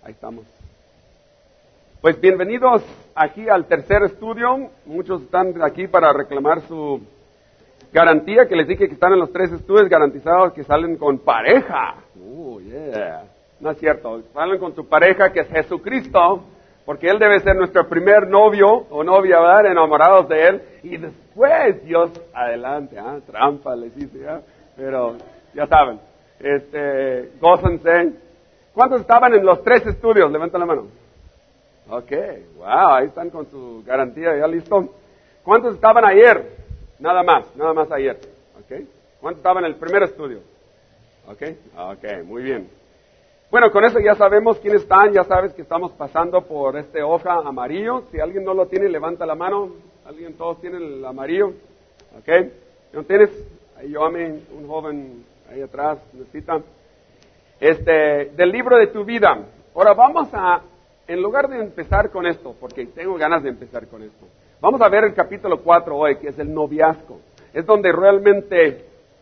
Ahí estamos. Pues bienvenidos aquí al tercer estudio. Muchos están aquí para reclamar su garantía, que les dije que están en los 3 estudios garantizados que salen con pareja. Yeah. No es cierto, salen con tu pareja que es Jesucristo, porque Él debe ser nuestro primer novio o novia, ¿verdad? Enamorados de Él. Y después Dios, adelante, trampa les hice, pero ya saben, gócense. ¿Cuántos estaban en los 3 estudios? Levanta la mano. Ok, wow, ahí están con su garantía, ya listo. ¿Cuántos estaban ayer? Nada más ayer. Ok. ¿Cuántos estaban en el primer estudio? Ok, muy bien. Bueno, con eso ya sabemos quiénes están, ya sabes que estamos pasando por este hoja amarillo. Si alguien no lo tiene, levanta la mano. Todos tienen el amarillo. Ok. ¿No tienes? Ahí yo amé, un joven ahí atrás, necesita. Del libro de tu vida. Ahora vamos a, en lugar de empezar con esto, porque tengo ganas de empezar con esto, vamos a ver el capítulo 4 hoy, que es el noviazgo. Es donde realmente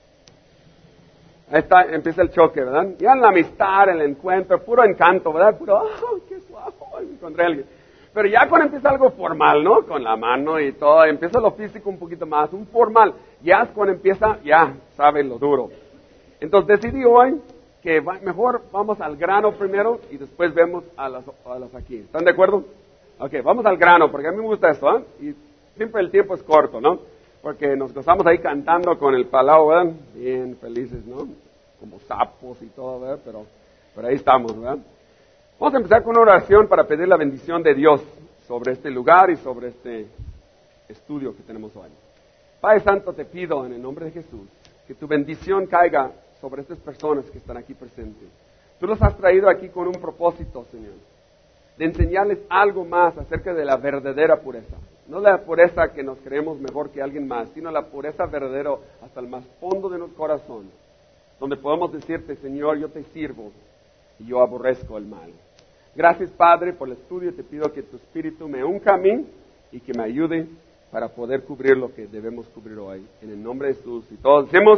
empieza el choque, ¿verdad? Ya en la amistad, el encuentro, puro encanto, ¿verdad? Puro, qué suave, encontré a alguien. Pero ya cuando empieza algo formal, ¿no? Con la mano y todo, empieza lo físico un poquito más, un formal. Ya es cuando empieza, ya sabe lo duro. Entonces decidí hoy que mejor vamos al grano primero y después vemos a las aquí. ¿Están de acuerdo? Ok, vamos al grano, porque a mí me gusta esto, Y siempre el tiempo es corto, ¿no? Porque nos gozamos ahí cantando con el palao, ¿verdad? Bien felices, ¿no? Como sapos y todo, ¿verdad? Pero ahí estamos, ¿verdad? Vamos a empezar con una oración para pedir la bendición de Dios sobre este lugar y sobre este estudio que tenemos hoy. Padre Santo, te pido en el nombre de Jesús que tu bendición caiga sobre estas personas que están aquí presentes. Tú los has traído aquí con un propósito, Señor, de enseñarles algo más acerca de la verdadera pureza. No la pureza que nos creemos mejor que alguien más, sino la pureza verdadera hasta el más fondo de nuestro corazón, donde podemos decirte, Señor, yo te sirvo y yo aborrezco el mal. Gracias, Padre, por el estudio. Te pido que tu Espíritu me unja a mí y que me ayude para poder cubrir lo que debemos cubrir hoy. En el nombre de Jesús. Y todos decimos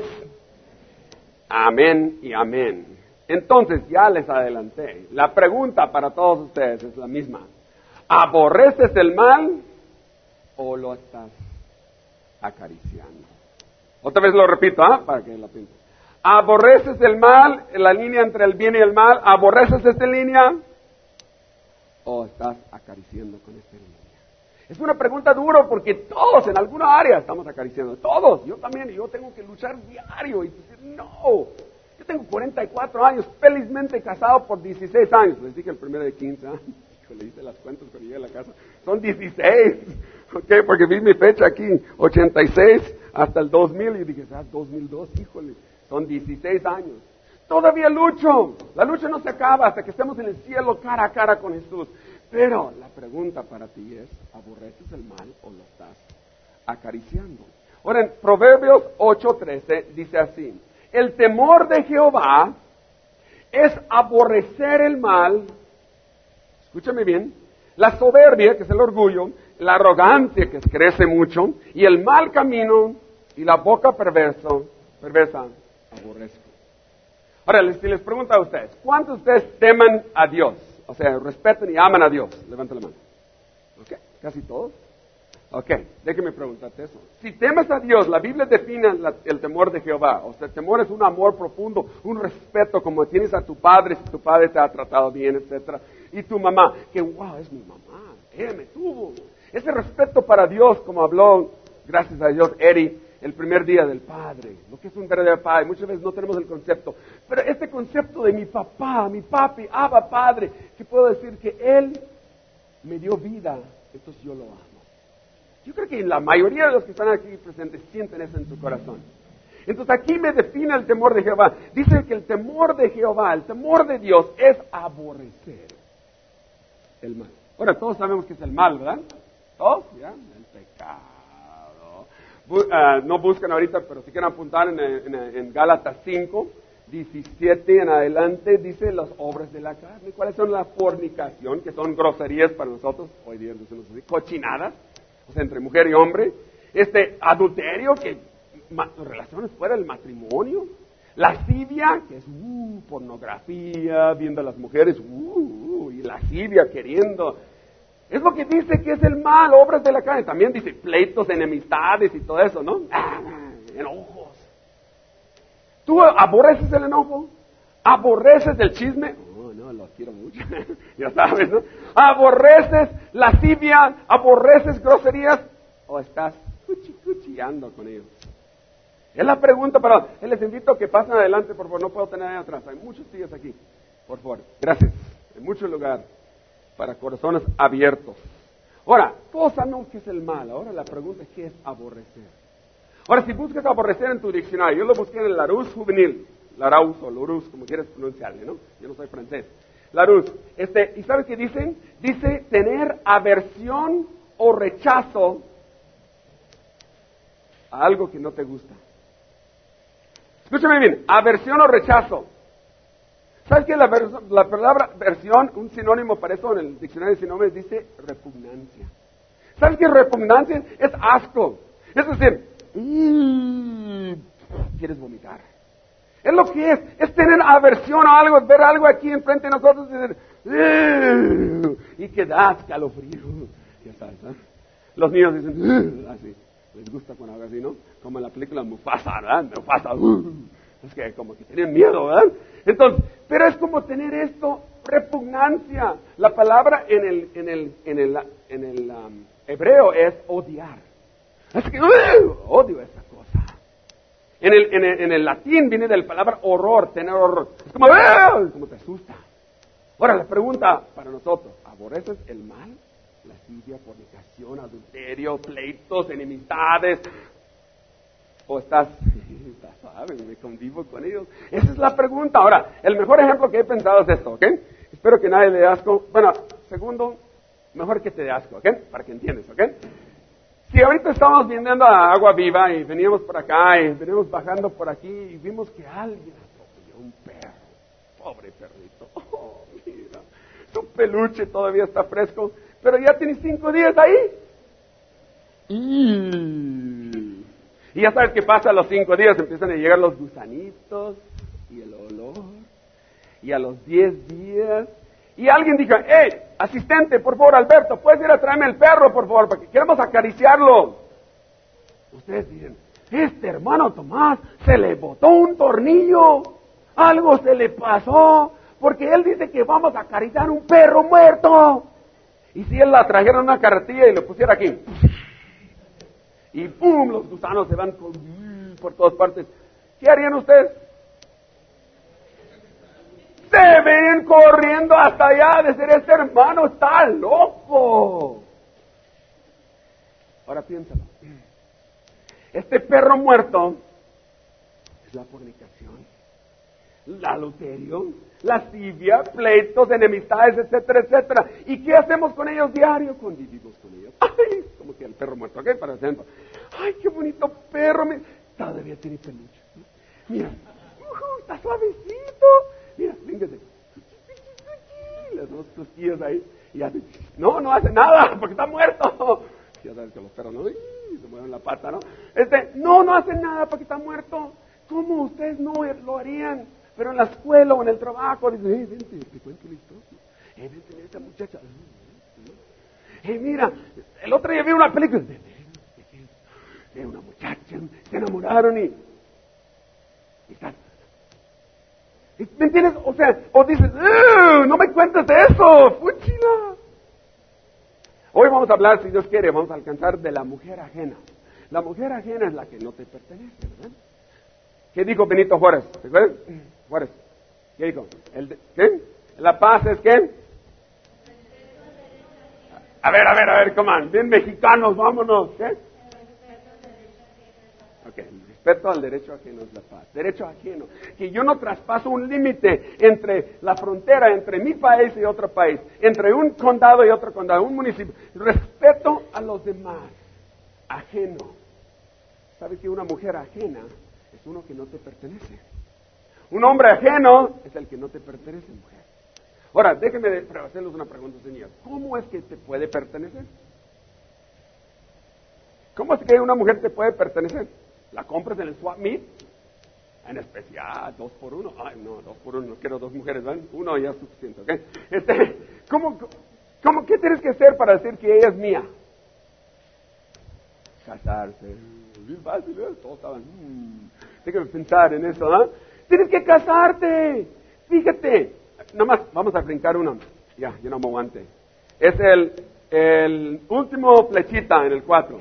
amén y amén. Entonces, ya les adelanté. La pregunta para todos ustedes es la misma. ¿Aborreces el mal o lo estás acariciando? Otra vez lo repito, para que la piensen. ¿Aborreces el mal, la línea entre el bien y el mal? ¿Aborreces esta línea o estás acariciando con esta línea? Es una pregunta dura porque todos en alguna área estamos acariciando. Todos, yo también, yo tengo que luchar diario y decir, no. Yo tengo 44 años, felizmente casado por 16 años. Les dije el primero de 15 años. Le hice las cuentas cuando llegué a la casa. Son 16, porque vi mi fecha aquí, 86 hasta el 2000. Y dije, 2002, híjole, son 16 años. Todavía lucho. La lucha no se acaba hasta que estemos en el cielo cara a cara con Jesús. Pero la pregunta para ti es, ¿aborreces el mal o lo estás acariciando? Ahora, en Proverbios 8:13 dice así, el temor de Jehová es aborrecer el mal. Escúchame bien, la soberbia, que es el orgullo, la arrogancia, que crece mucho, y el mal camino, y la boca perversa, aborrezco. Ahora, si les pregunto a ustedes, ¿cuántos de ustedes teman a Dios? O sea, respetan y aman a Dios. Levanta la mano. ¿Ok? ¿Casi todos? Ok, déjeme preguntarte eso. Si temes a Dios, la Biblia define el temor de Jehová. O sea, el temor es un amor profundo, un respeto como tienes a tu padre, si tu padre te ha tratado bien, etcétera. Y tu mamá, que wow, es mi mamá, me tuvo. Ese respeto para Dios, como habló, gracias a Dios, Eri, el primer día del Padre, lo que es un verdadero Padre. Muchas veces no tenemos el concepto, pero este concepto de mi papá, mi papi, Abba Padre, que puedo decir que Él me dio vida, entonces yo lo amo. Yo creo que la mayoría de los que están aquí presentes sienten eso en su corazón. Entonces aquí me define el temor de Jehová. Dice que el temor de Jehová, el temor de Dios es aborrecer el mal. Ahora todos sabemos que es el mal, ¿verdad? ¿Todos? ¿Ya? El pecado. No buscan ahorita, pero si quieren apuntar en Gálatas 5, 17 en adelante, dice las obras de la carne. ¿Cuáles son? La fornicación, que son groserías para nosotros, hoy día decimos así, cochinadas, o sea, entre mujer y hombre. Adulterio, que relaciones fuera del matrimonio. Lascivia, que es pornografía, viendo a las mujeres, y y lascivia, queriendo. Es lo que dice que es el mal, obras de la carne. También dice pleitos, enemistades y todo eso, ¿no? Enojos. ¿Tú aborreces el enojo? ¿Aborreces el chisme? No, lo quiero mucho. Ya sabes, ¿no? ¿Aborreces lascivia? ¿Aborreces groserías? ¿O estás cuchiando con ellos? Es la pregunta, pero les invito a que pasen adelante, por favor. No puedo tener ahí atrás. Hay muchos sillas aquí. Por favor. Gracias. Hay mucho lugar para corazones abiertos. Ahora, todos sabemos qué es el mal. Ahora la pregunta es, ¿qué es aborrecer? Ahora, si buscas aborrecer en tu diccionario, yo lo busqué en el Larousse Juvenil, Larousse o Larousse, como quieras pronunciarle, ¿no? Yo no soy francés. Larousse. ¿Y sabes qué dicen? Dice tener aversión o rechazo a algo que no te gusta. Escúchame bien, aversión o rechazo. ¿Sabes qué? La palabra versión, un sinónimo para eso en el diccionario de sinónimos dice repugnancia. ¿Sabes qué repugnancia? Es asco. Es decir, quieres vomitar. Es lo que es tener aversión a algo, es ver algo aquí enfrente de nosotros y decir, y que da escalofrío. Ya sabes, ¿eh? Los niños dicen, así, les gusta cuando hago así, ¿no? Como en la película Mufasa, ¿verdad? Mufasa, es que como que tienen miedo, ¿verdad? Entonces, pero es como tener esto, repugnancia. La palabra en el hebreo es odiar. Así que odio esa cosa. En el latín viene de la palabra horror, tener horror. Es como te asusta. Ahora la pregunta para nosotros, ¿aborreces el mal? Lascivia, fornicación, adulterio, pleitos, enemistades. ¿O estás suave, me convivo con ellos? Esa es la pregunta. Ahora, el mejor ejemplo que he pensado es esto, ¿ok? Espero que nadie le dé asco. Bueno, segundo, mejor que te dé asco, ¿ok? Para que entiendas, ¿ok? Si ahorita estamos viniendo a Agua Viva y veníamos por acá y venimos bajando por aquí y vimos que alguien atropelló un perro. Pobre perrito. Oh, mira, su peluche todavía está fresco, pero ya tiene 5 días ahí. Y ya sabes qué pasa a los 5 días, empiezan a llegar los gusanitos y el olor. Y a los 10 días, y alguien dijo, asistente, por favor, Alberto, ¿puedes ir a traerme el perro, por favor, porque queremos acariciarlo? Ustedes dicen, este hermano Tomás se le botó un tornillo, algo se le pasó, porque él dice que vamos a acariciar un perro muerto. Y si él la trajera en una carretilla y lo pusiera aquí, y ¡pum!, los gusanos se van por todas partes. ¿Qué harían ustedes? Se ven corriendo hasta allá, de ser este hermano está loco. Ahora piénsalo. Este perro muerto es la fornicación, el adulterio, lascivia, pleitos, enemistades, etcétera, etcétera. ¿Y qué hacemos con ellos diario? Convivimos con ellos. Ay, como que el perro muerto, ¿ok? Para ejemplo. Ay, qué bonito perro. Todavía tiene peluche. Mira, está suavecito. Mira, véngase. Las dos costillas ahí. Y hace, no hace nada, porque está muerto. Ya sabes que los perros no se mueven la pata, ¿no? No hace nada porque está muerto. ¿Cómo ustedes no lo harían? Pero en la escuela o en el trabajo, dicen, vente, te cuento la historia. Vente, esta muchacha. Mira, el otro día vi una película de una muchacha, se enamoraron y están. ¿Me entiendes? O sea, o dices, no me cuentes de eso, fuchila. Hoy vamos a hablar, si Dios quiere, vamos a alcanzar de la mujer ajena. La mujer ajena es la que no te pertenece, ¿verdad? ¿Qué dijo Benito Juárez? ¿Te acuerdas? Juárez. ¿Qué dijo? ¿Qué? La paz es ¿qué? A ver, come on. Bien mexicanos, vámonos. ¿Qué? Ok, el respeto al derecho ajeno es la paz. Derecho ajeno. Que yo no traspaso un límite entre la frontera, entre mi país y otro país, entre un condado y otro condado, un municipio. Respeto a los demás. Ajeno. ¿Sabes que una mujer ajena es uno que no te pertenece? Un hombre ajeno es el que no te pertenece, mujer. Ahora, déjenme hacerles una pregunta, señor. ¿Cómo es que te puede pertenecer? ¿Cómo es que una mujer te puede pertenecer? ¿La compras en el swap meet? En especial, 2 por 1. Ay, no, 2 por 1, no quiero 2 mujeres, ¿ven? 1 ya es suficiente, ¿ok? ¿Qué tienes que hacer para decir que ella es mía? Casarse. Bien fácil, ¿eh? Todos estaban, déjame pensar en eso, ¿ah? Tienes que casarte. Fíjate. Nomás, vamos a brincar uno. Ya, yo no me aguante. Es el último flechita en el 4.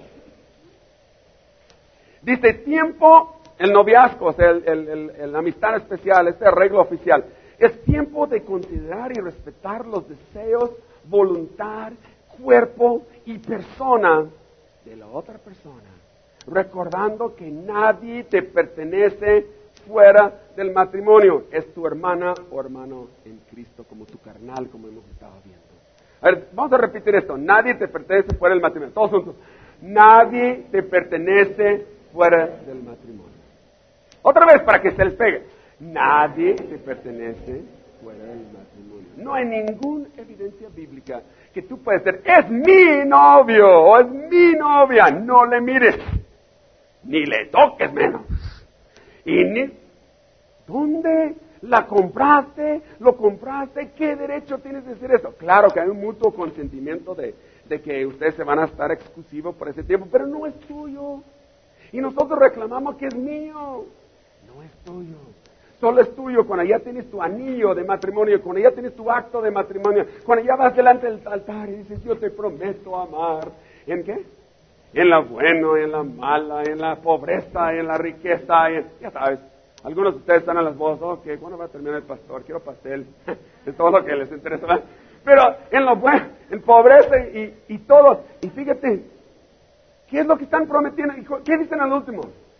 Dice, tiempo, el noviazgo, o sea, la amistad especial, este arreglo oficial. Es tiempo de considerar y respetar los deseos, voluntad, cuerpo y persona de la otra persona, recordando que nadie te pertenece fuera del matrimonio. Es tu hermana o hermano en Cristo, como tu carnal, como hemos estado viendo. A ver, vamos a repetir esto. Nadie te pertenece fuera del matrimonio. Todos juntos. Nadie te pertenece fuera del matrimonio. Otra vez para que se les pegue. Nadie te pertenece fuera del matrimonio. No hay ninguna evidencia bíblica que tú puedes decir, es mi novio o es mi novia. No le mires, ni le toques menos. Y ni, ¿dónde la compraste? ¿Lo compraste? ¿Qué derecho tienes de decir eso? Claro que hay un mutuo consentimiento de que ustedes se van a estar exclusivos por ese tiempo, pero no es tuyo. Y nosotros reclamamos que es mío. No es tuyo. Solo es tuyo cuando ya tienes tu anillo de matrimonio, cuando ya tienes tu acto de matrimonio, cuando ya vas delante del altar y dices, yo te prometo amar. ¿En qué? En la buena, en la mala, en la pobreza, en la riqueza, ya sabes. Algunos de ustedes están en las bodas, ok, ¿cuándo va a terminar el pastor? Quiero pastel. Es todo lo que les interesa, ¿verdad? Pero en lo bueno, en pobreza y todo. Y fíjate, ¿qué es lo que están prometiendo? ¿Qué dicen al último?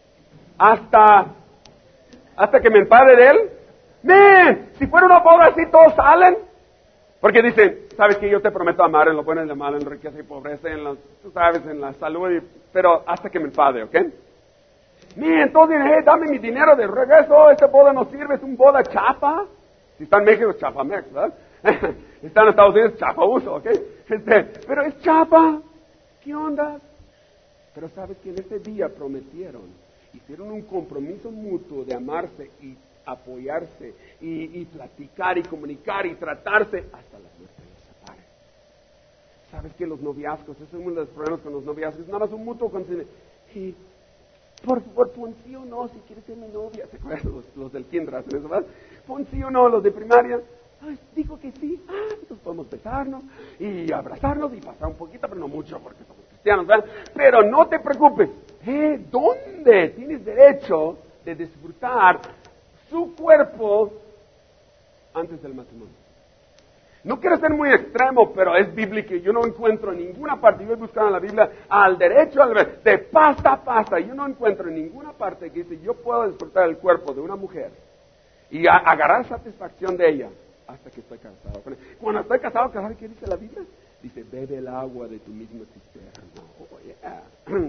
Hasta que me enfade de él. ¡Men! Si fuera una boda así, todos salen. Porque dicen, sabes que yo te prometo amar en lo bueno y en lo malo, en riqueza y pobreza, tú sabes, en la salud, pero hasta que me enfade, ¿ok? ¡Men! Entonces, hey, dame mi dinero de regreso, esta boda no sirve, es un boda chapa. Si está en México, es chapamex, ¿verdad? Está en Estados Unidos, chapa uso, ¿ok? Pero es chapa. ¿Qué onda? Pero sabes que en ese día prometieron, hicieron un compromiso mutuo de amarse y apoyarse y platicar y comunicar y tratarse hasta la muerte los separe. Sabes que los noviazgos, ese es uno de los problemas con los noviazgos, nada más un mutuo consentimiento. Y por favor, pon sí o no si quieres ser mi novia. ¿Se acuerdan los del kinder hacen eso, verdad? Pon sí o no, los de primaria. Ay, dijo que sí. Entonces podemos besarnos y abrazarnos y pasar un poquito, pero no mucho porque somos cristianos, ¿verdad? Pero no te preocupes. ¿Dónde tienes derecho de disfrutar su cuerpo antes del matrimonio? No quiero ser muy extremo, pero es bíblico. Yo no encuentro en ninguna parte, yo he buscado en la Biblia al derecho al revés, de pasta a pasta. Yo no encuentro en ninguna parte que dice yo puedo disfrutar el cuerpo de una mujer y agarrar satisfacción de ella hasta que estoy casado. Cuando estoy casado, ¿qué dice la Biblia? Dice, bebe el agua de tu misma cisterna. Oh, yeah.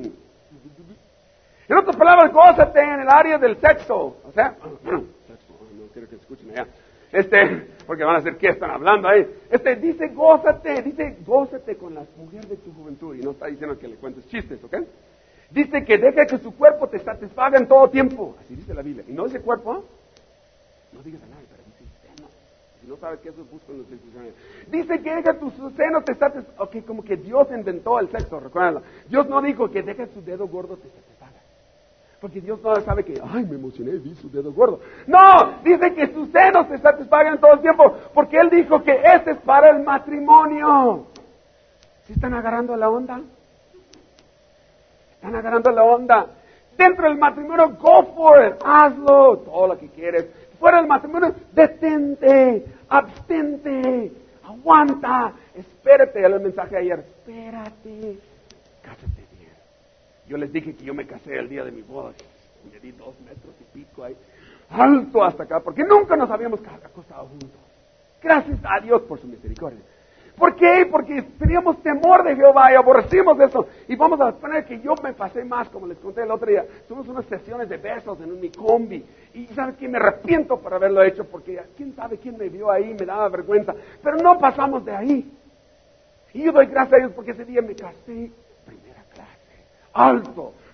En otras palabras, gózate en el área del sexo. O sea, sexo, no quiero que escuchen allá. Porque van a decir, ¿qué están hablando ahí? Dice gózate con la mujer de tu juventud. Y no está diciendo que le cuentes chistes, ¿ok? Dice que deja que su cuerpo te satisfaga en todo tiempo. Así dice la Biblia. Y no dice cuerpo, ¿eh? No digas a nadie, pero dice seno. Si no sabes qué eso, busca en los diccionarios. Dice que deja tu seno te satisfaga. Ok, como que Dios inventó el sexo, recuérdenlo. Dios no dijo que deja su dedo gordo te satisfaga. Porque Dios no sabe que, ay, me emocioné, vi su dedo gordo. No, dice que sus senos se satisfagan todo el tiempo, porque Él dijo que este es para el matrimonio. ¿Sí están agarrando la onda? ¿Están agarrando la onda? Dentro del matrimonio, go for it, hazlo, todo lo que quieres. Fuera del matrimonio, detente, abstente, aguanta, espérate. El mensaje ayer, espérate, cásate. Yo les dije que yo me casé el día de mi boda. Me di 2 metros y pico ahí, alto hasta acá, porque nunca nos habíamos acostado juntos. Gracias a Dios por su misericordia. ¿Por qué? Porque teníamos temor de Jehová y aborrecimos eso. Y vamos a poner que yo me pasé más, como les conté el otro día. Tuvimos unas sesiones de besos en mi combi. Y ¿sabes qué? Me arrepiento por haberlo hecho, porque quién sabe quién me vio ahí, me daba vergüenza. Pero no pasamos de ahí. Y yo doy gracias a Dios porque ese día me casé. Alto,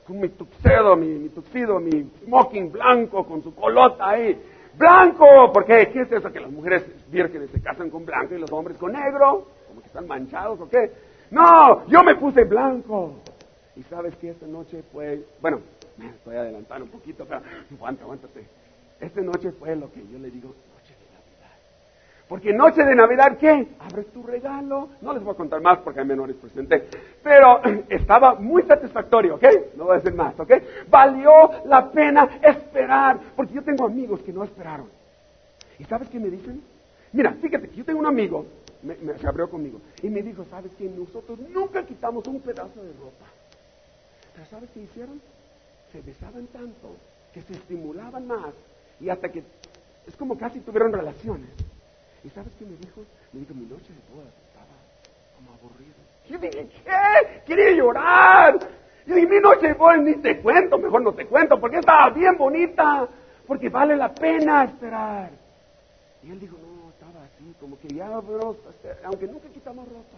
con mi tuxedo, mi tuxido, mi smoking blanco, con su colota ahí. ¡Blanco! ¿Por qué? ¿Qué es eso? Que las mujeres vírgenes se casan con blanco y los hombres con negro. Como que están manchados o qué. No, yo me puse blanco. Y sabes que esta noche fue, bueno, me estoy adelantando un poquito, pero aguántate. Esta noche fue lo que yo le digo, noche de Navidad. Porque noche de Navidad, ¿qué? Abres tu regalo. No les voy a contar más porque hay menores presentes. Pero estaba muy satisfactorio, ¿ok? No voy a decir más, ¿ok? Valió la pena esperar. Porque yo tengo amigos que no esperaron. ¿Y sabes qué me dicen? Mira, fíjate que yo tengo un amigo, se abrió conmigo, y me dijo, ¿sabes qué? Nosotros nunca quitamos un pedazo de ropa. Pero ¿sabes qué hicieron? Se besaban tanto, que se estimulaban más, y hasta que, es como casi tuvieron relaciones. ¿Y sabes qué me dijo? Me dijo, mi noche de boda estaba como aburrido. Yo dije, ¿qué? Quería llorar. Yo dije, mi noche de boda ni te cuento, mejor no te cuento, porque estaba bien bonita, porque vale la pena esperar. Y él dijo, no, estaba así, como que ya, aunque nunca quitamos ropa.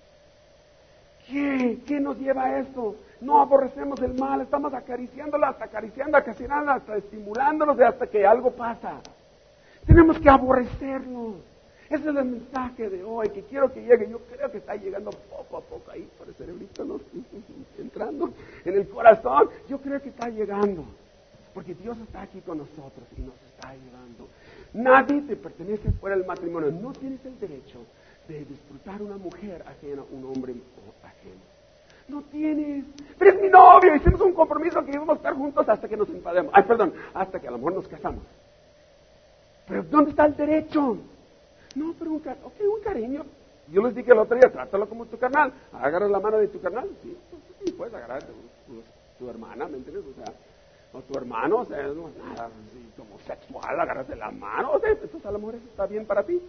¿Qué nos lleva a esto? No aborrecemos el mal, estamos acariciándola, hasta estimulándolos, hasta que algo pasa. Tenemos que aborrecerlos. Ese es el mensaje de hoy, que quiero que llegue. Yo creo que está llegando poco a poco ahí por el cerebrito, ¿no? Entrando en el corazón. Yo creo que está llegando, porque Dios está aquí con nosotros y nos está ayudando. Nadie te pertenece fuera del matrimonio. No tienes el derecho de disfrutar una mujer ajena, un hombre ajeno. No tienes. Pero es mi novio, hicimos un compromiso que íbamos a estar juntos hasta que nos enfademos. Hasta que a lo mejor nos casamos. Pero ¿dónde está el derecho? No, pero un cariño. Yo les dije el otro día, trátalo como tu carnal. Agarras la mano de tu carnal. Sí, puedes agarrar tu hermana, ¿me entiendes? O sea, o tu hermano, o sea, no es nada así como sexual, agarras de la mano. O sea, eso a lo mejor eso está bien para ti.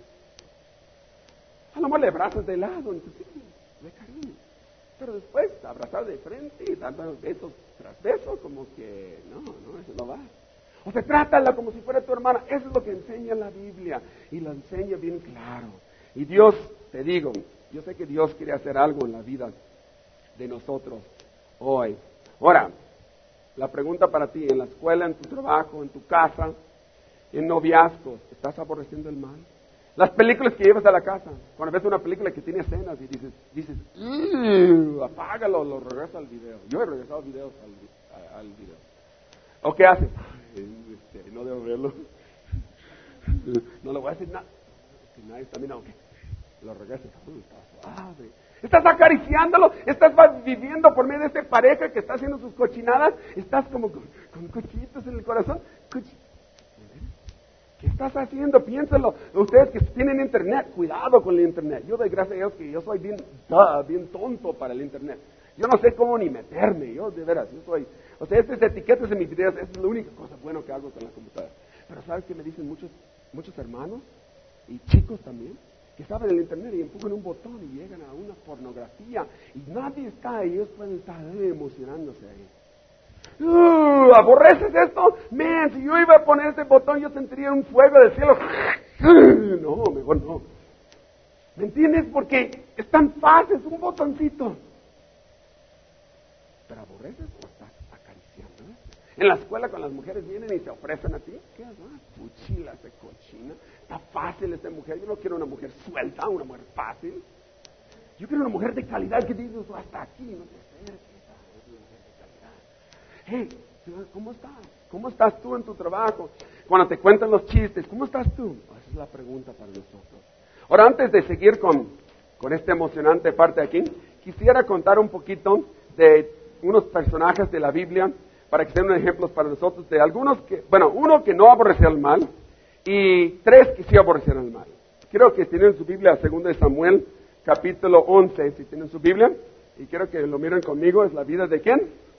A lo mejor le abrazas de lado, entonces, de cariño. Pero después, abrazar de frente y dar besos tras besos, como que, no, eso no va. O sea, trátala como si fuera tu hermana. Eso es lo que enseña la Biblia. Y lo enseña bien claro. Y Dios, te digo, yo sé que Dios quiere hacer algo en la vida de nosotros hoy. Ahora, la pregunta para ti, en la escuela, en tu trabajo, en tu casa, en noviazgos, ¿estás aborreciendo el mal? Las películas que llevas a la casa, cuando ves una película que tiene escenas y dices, apágalo, lo regresas al video. Yo he regresado videos al video. ¿O qué haces? No debo verlo. No le voy a decir nada. Si nadie está mirando, lo regresas. Está suave. Estás acariciándolo, estás viviendo por medio de esta pareja que está haciendo sus cochinadas. Estás como con cochinitos en el corazón. ¿Qué estás haciendo? Piénsalo. Ustedes que tienen internet, cuidado con el internet. Yo doy gracias a Dios que yo soy bien tonto para el internet. Yo no sé cómo ni meterme. Yo de veras, yo soy... O sea, estas etiquetas en mis videos, esa es la única cosa buena que hago con la computadora. Pero ¿sabes qué me dicen muchos hermanos? Y chicos también, que saben el internet y empujan un botón y llegan a una pornografía. Y nadie está ahí, ellos pueden estar emocionándose ahí. ¿Aborreces esto? Man, si yo iba a poner ese botón, yo sentiría un fuego del cielo. No, mejor no. ¿Me entiendes? Porque es tan fácil, es un botoncito. ¿Pero aborreces o estás acariciando? En la escuela cuando las mujeres vienen y se ofrecen a ti, ¿qué haces? Fuchila, ese cochina. Está fácil esta mujer. Yo no quiero una mujer suelta, una mujer fácil. Yo quiero una mujer de calidad que dice, hasta aquí, no te acerques. Hey, ¿cómo estás? ¿Cómo estás tú en tu trabajo? Cuando te cuentan los chistes, ¿cómo estás tú? Esa es la pregunta para nosotros. Ahora, antes de seguir con esta emocionante parte aquí, quisiera contar un poquito de unos personajes de la Biblia para que sean ejemplos para nosotros de algunos que, uno que no aborrecía el mal y 3 que sí aborrecían el mal. Quiero que tienen su Biblia, 2 de Samuel, capítulo 11, si tienen su Biblia, y quiero que lo miren conmigo, es la vida de ¿quién?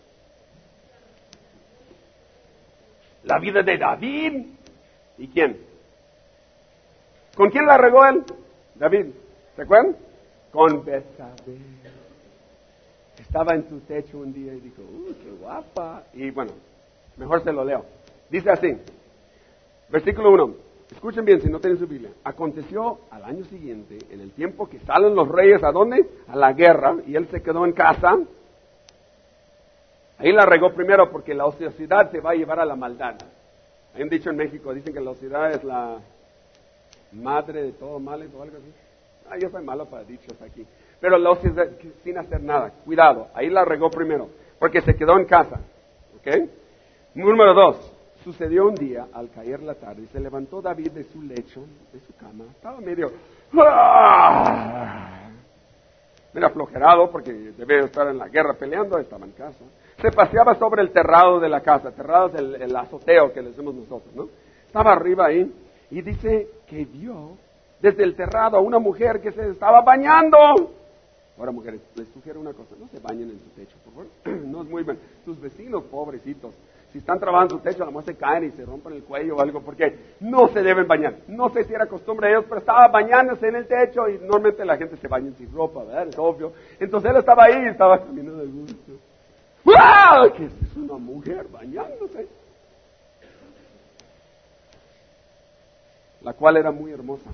La vida de David. ¿Y quién? ¿Con quién la regó él? David. ¿Se acuerdan? Con Betsabé. Estaba en su techo un día y dijo, qué guapa. Y bueno, mejor se lo leo. Dice así, versículo 1. Escuchen bien si no tienen su Biblia. Aconteció al año siguiente, en el tiempo que salen los reyes, ¿a dónde? A la guerra. Y él se quedó en casa. Ahí la regó primero porque la ociosidad te va a llevar a la maldad. Hay un dicho en México, dicen que la ociosidad es la madre de todo mal o algo así. Yo soy malo para dichos aquí. Pero la ociosidad sin hacer nada. Cuidado, ahí la regó primero porque se quedó en casa. ¿Ok? Número 2. Sucedió un día, al caer la tarde, se levantó David de su lecho, de su cama. Estaba medio aflojerado porque debe estar en la guerra peleando, estaba en casa. Se paseaba sobre el terrado de la casa. Terrado es el azoteo que le decimos nosotros, ¿no? Estaba arriba ahí y dice que vio desde el terrado a una mujer que se estaba bañando. Ahora, mujeres, les sugiero una cosa, no se bañen en su techo, por favor. No es muy bien. Sus vecinos, pobrecitos, si están trabajando en su techo, a lo mejor se caen y se rompen el cuello o algo, porque no se deben bañar. No sé si era costumbre de ellos, pero estaba bañándose en el techo y normalmente la gente se baña sin ropa, ¿verdad? Es obvio. Entonces él estaba ahí y estaba caminando de gusto. ¡Wow! ¿Qué es una mujer bañándose? La cual era muy hermosa.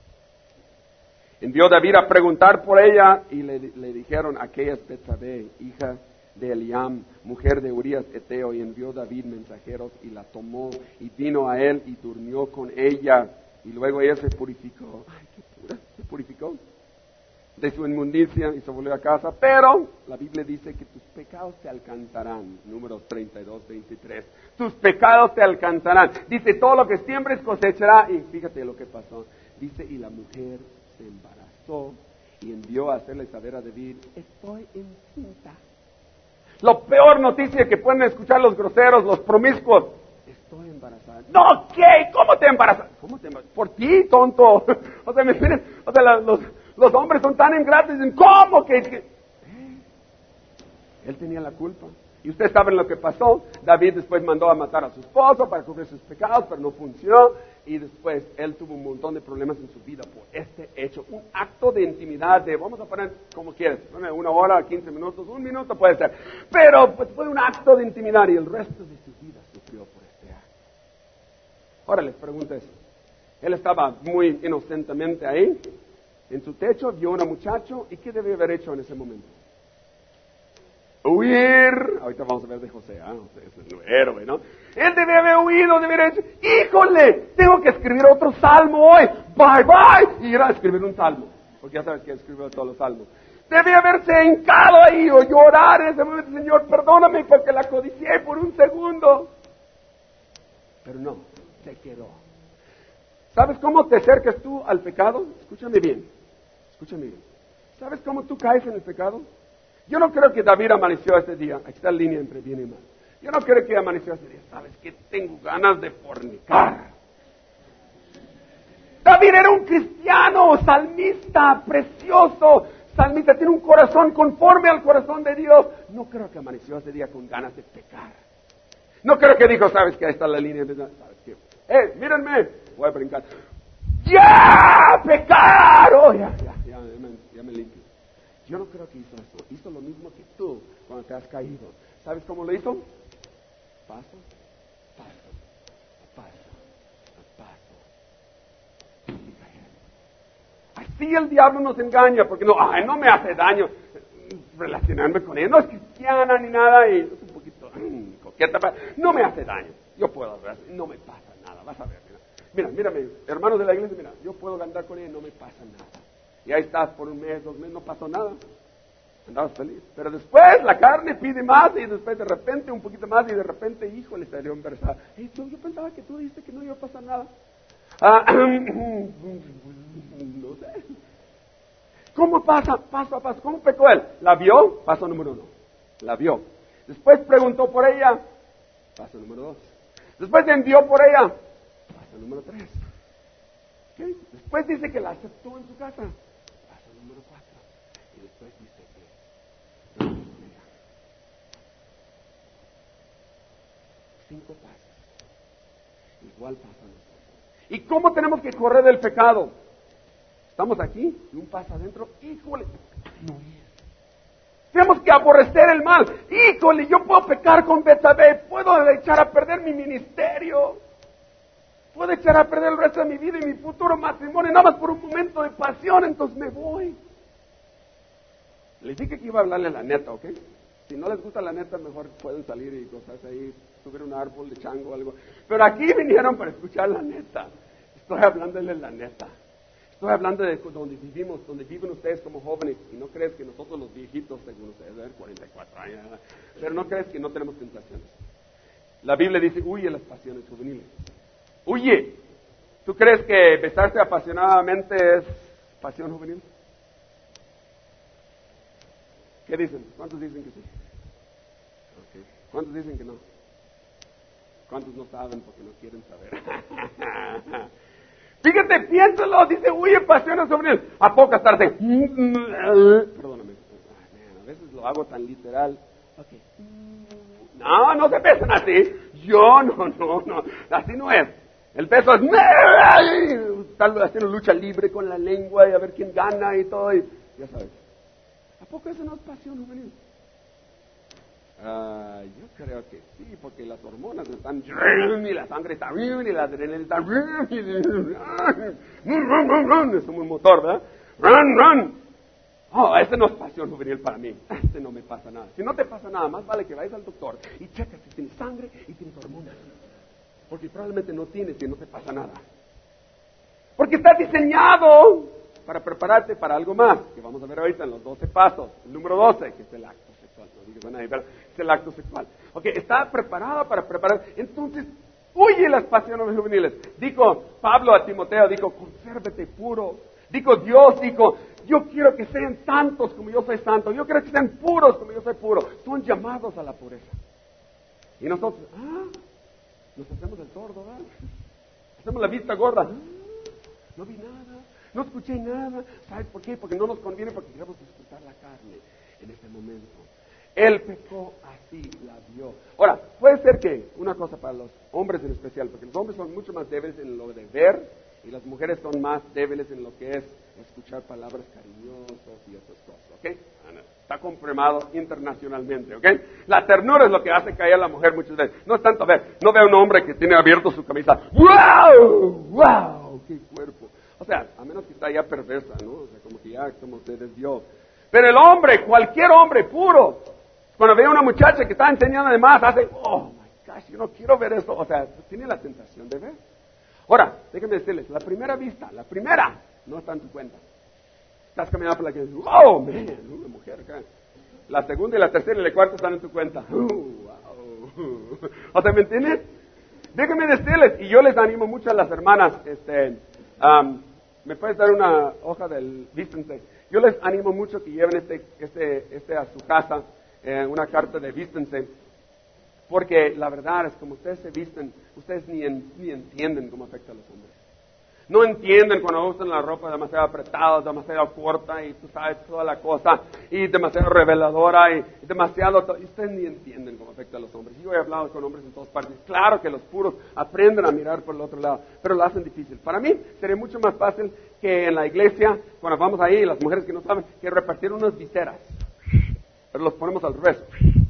Envió David a preguntar por ella y le dijeron, aquella es Betsabé, hija de Eliam, mujer de Urías Eteo, y envió David mensajeros y la tomó y vino a él y durmió con ella y luego ella se purificó. Ay, qué pura, se purificó de su inmundicia y se volvió a casa, pero la Biblia dice que tus pecados te alcanzarán. Números 32, 23. Tus pecados te alcanzarán. Dice, todo lo que siembres cosechará. Y fíjate lo que pasó. Dice, y la mujer se embarazó y envió a hacerle saber a David, estoy encinta. La peor noticia que pueden escuchar los groseros, los promiscuos. Estoy embarazada. No, ¿qué? ¿Cómo te embarazas? ¿Cómo te embarazas? Por ti, tonto. O sea, los hombres son tan ingratos y dicen, ¿cómo que? Él tenía la culpa. Y ustedes saben lo que pasó. David después mandó a matar a su esposo para cubrir sus pecados, pero no funcionó. Y después él tuvo un montón de problemas en su vida por este hecho. Un acto de intimidad vamos a poner como quieres, 1 hora, 15 minutos, 1 minuto puede ser. Pero pues fue un acto de intimidad y el resto de su vida sufrió por este acto. Ahora les pregunto eso. Él estaba muy inocentemente ahí, en su techo, vio a una muchacha, ¿y qué debe haber hecho en ese momento? Huir. Ahorita vamos a ver de José, José es el héroe, ¿no? Él debe haber huido, debe haber dicho, híjole, tengo que escribir otro salmo hoy, bye bye, y ir a escribir un salmo, porque ya sabes que escribió todos los salmos. Debe haberse hincado ahí o llorar en ese momento, Señor, perdóname porque la codicié por un segundo. Pero no, se quedó. ¿Sabes cómo te acercas tú al pecado? Escúchame bien. ¿Sabes cómo tú caes en el pecado? Yo no creo que David amaneció ese día. Aquí está la línea entre bien y mal. Yo no creo que amaneció ese día. ¿Sabes qué? Tengo ganas de fornicar. David era un cristiano, salmista, precioso. Salmista, tiene un corazón conforme al corazón de Dios. No creo que amaneció ese día con ganas de pecar. No creo que dijo, ¿sabes qué? Ahí está la línea. ¿Sabes qué? Mírenme. Voy a brincar. ¡Ya! ¡Pecar! Oh, ya me limpio. Yo no creo que hizo eso. Hizo lo mismo que tú cuando te has caído. ¿Sabes cómo lo hizo? Paso, paso, paso, paso. Así el diablo nos engaña, porque no me hace daño relacionarme con ella. No es cristiana ni nada y es un poquito coqueta, pero no me hace daño. Yo puedo ver, no me pasa nada. Vas a ver, mírame, hermanos de la iglesia, mira, yo puedo andar con ella y no me pasa nada. Y ahí estás por 1 mes, 2 meses, no pasó nada. Andabas feliz. Pero después la carne pide más y después de repente un poquito más y de repente, híjole, salió embarazada. Yo pensaba que tú dijiste que no iba a pasar nada. No sé. ¿Cómo pasa? Paso a paso. ¿Cómo pecó él? ¿La vio? Paso número 1. La vio. Después preguntó por ella. Paso número 2. Después envió por ella. Paso número 3. ¿Okay? Después dice que la aceptó en su casa. Paso número 4. Y después dice que no, 5 pasos. Igual pasa a nosotros. ¿Y cómo tenemos que correr del pecado? Estamos aquí y un paso adentro. Híjole, no es. Tenemos que aborrecer el mal. Híjole, yo puedo pecar con Betsabé, puedo echar a perder mi ministerio, puedo echar a perder el resto de mi vida y mi futuro matrimonio, nada más por un momento de pasión, entonces me voy. Les dije que iba a hablarle a la neta, ¿ok? Si no les gusta la neta, mejor pueden salir y cosas ahí, subir un árbol de chango o algo. Pero aquí vinieron para escuchar la neta. Estoy hablándoles la neta. Estoy hablando de donde vivimos, donde viven ustedes como jóvenes. Y no crees que nosotros los viejitos, según ustedes, 44 años, pero no crees que no tenemos tentaciones. La Biblia dice, huye las pasiones juveniles. Huye. ¿Tú crees que besarse apasionadamente es pasión juvenil? ¿Qué dicen? ¿Cuántos dicen que sí? Okay. ¿Cuántos dicen que no? ¿Cuántos no saben porque no quieren saber? Fíjate, piénsalo, dice, huye pasiones juveniles. ¿A poco estarse? Perdóname. A veces lo hago tan literal. Okay. No se besan así. Yo no. Así no es. El beso es estar haciendo lucha libre con la lengua y a ver quién gana y todo. Y, ya sabes. ¿A poco eso no es pasión juvenil? Yo creo que sí, porque las hormonas están y la sangre está y la adrenalina está es como un motor, ¿verdad? Oh, ese no es pasión juvenil para mí. Este no me pasa nada. Si no te pasa nada, más vale que vayas al doctor y cheques si tienes sangre y tienes hormonas. Porque probablemente no tienes y no te pasa nada. Porque está diseñado para prepararte para algo más, que vamos a ver ahorita en los 12 pasos. El número 12, que es el acto sexual. No digo nadie, pero es el acto sexual. Ok, está preparado para preparar. Entonces, huye las pasiones juveniles. Dijo Pablo a Timoteo, dijo, consérvate puro. Dijo Dios, yo quiero que sean santos como yo soy santo. Yo quiero que sean puros como yo soy puro. Son llamados a la pureza. Y nosotros, nos hacemos el sordo, ¿verdad? Hacemos la vista gorda. No vi nada, no escuché nada. ¿Sabes por qué? Porque no nos conviene, porque queremos disfrutar la carne en este momento. Él pecó así, la vio. Ahora, puede ser que, una cosa para los hombres en especial, porque los hombres son mucho más débiles en lo de ver, y las mujeres son más débiles en lo que es escuchar palabras cariñosas y otras cosas, ¿ok? Está comprobado internacionalmente, ¿ok? La ternura es lo que hace caer a la mujer muchas veces. No es tanto ver, no ve a un hombre que tiene abierto su camisa. ¡Wow! ¡Qué cuerpo! O sea, a menos que está ya perversa, ¿no? O sea, como que ya como se desvió. Pero el hombre, cualquier hombre puro, cuando ve a una muchacha que está enseñando de más, hace, oh my gosh, yo no quiero ver eso. O sea, tiene la tentación de ver. Ahora, déjenme decirles, la primera vista, no está en tu cuenta. Estás caminando por la calle, oh man, una mujer acá. La segunda y la tercera y la cuarta están en tu cuenta. Wow. O sea, ¿me entiendes? Déjenme decirles, y yo les animo mucho a las hermanas, ¿me puedes dar una hoja del vístense? Yo les animo mucho que lleven este a su casa, una carta de vístense, porque la verdad es como ustedes se visten, ustedes ni entienden cómo afecta a los hombres. No entienden cuando usan la ropa demasiado apretada, demasiado corta y tú sabes toda la cosa y demasiado reveladora y demasiado... Y ustedes ni entienden cómo afecta a los hombres. Yo he hablado con hombres en todas partes. Claro que los puros aprenden a mirar por el otro lado, pero lo hacen difícil. Para mí sería mucho más fácil que en la iglesia, cuando vamos ahí, las mujeres que no saben, que repartir unas viseras. Pero los ponemos al revés.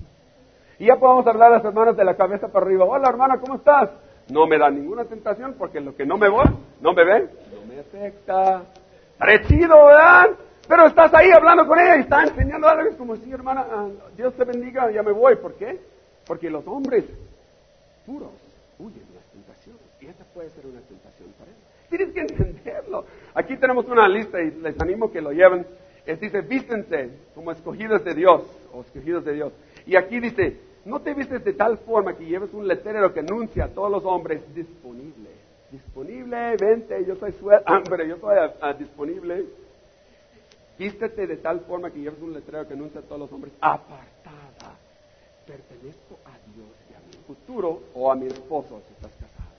Y ya podemos hablar a las hermanas de la cabeza para arriba. Hola hermana, ¿cómo estás? No me da ninguna tentación porque lo que no me ve, no me afecta. Estaré chido, ¿verdad? Pero estás ahí hablando con ella y está enseñando algo. Es como si, hermana, Dios te bendiga, ya me voy. ¿Por qué? Porque los hombres puros huyen de las tentaciones. Y esta puede ser una tentación para ellos. Tienes que entenderlo. Aquí tenemos una lista y les animo que lo lleven. Dice, vístense como escogidos de Dios o escogidos de Dios. Y aquí dice, no te vistes de tal forma que lleves un letrero que anuncia a todos los hombres disponible. Disponible, vente, yo soy hambre, yo soy disponible. Vístete de tal forma que lleves un letrero que anuncia a todos los hombres apartada. Pertenezco a Dios y a mi futuro o a mi esposo si estás casado.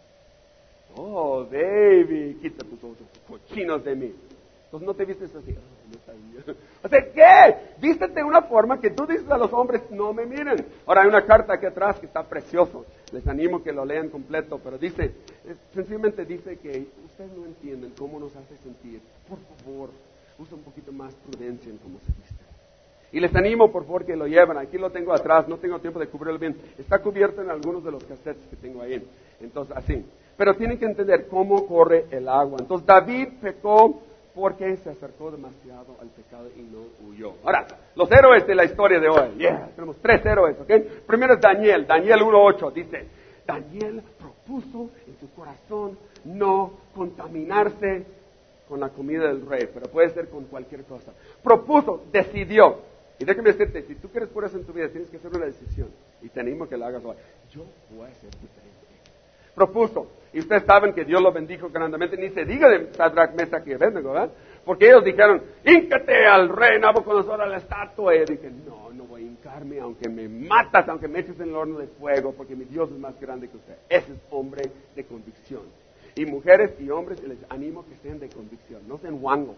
Oh, baby, quita tus ojos cochinos de mí. Entonces no te vistes así. Oh, no está bien. O sea, ¿qué? Vístete de una forma que tú dices a los hombres, no me miren. Ahora hay una carta aquí atrás que está precioso. Les animo que lo lean completo, pero dice, sencillamente dice que ustedes no entienden cómo nos hace sentir. Por favor, usa un poquito más prudencia en cómo se viste. Y les animo, por favor, que lo lleven. Aquí lo tengo atrás, no tengo tiempo de cubrirlo bien. Está cubierto en algunos de los cassettes que tengo ahí. Entonces, así. Pero tienen que entender cómo corre el agua. Entonces, David pecó porque se acercó demasiado al pecado y no huyó. Ahora, los héroes de la historia de hoy. Tenemos 3 héroes, ¿ok? Primero es Daniel. Daniel 1:8 dice, Daniel propuso en su corazón no contaminarse con la comida del rey, pero puede ser con cualquier cosa. Propuso, decidió. Y déjame decirte, si tú quieres pureza en tu vida, tienes que hacer una decisión. Y te animo que la hagas hoy. Yo voy a ser diferente. Propuso. Y ustedes saben que Dios lo bendijo grandemente. Ni se diga de Sadrach, Mesach y Abednego, ¿verdad? Porque ellos dijeron, híncate al rey Nabucodonosor a la estatua. Y yo dije, no voy a hincarme, aunque me matas, aunque me eches en el horno de fuego, porque mi Dios es más grande que usted. Ese es hombre de convicción. Y mujeres y hombres, les animo que sean de convicción, no sean wangas.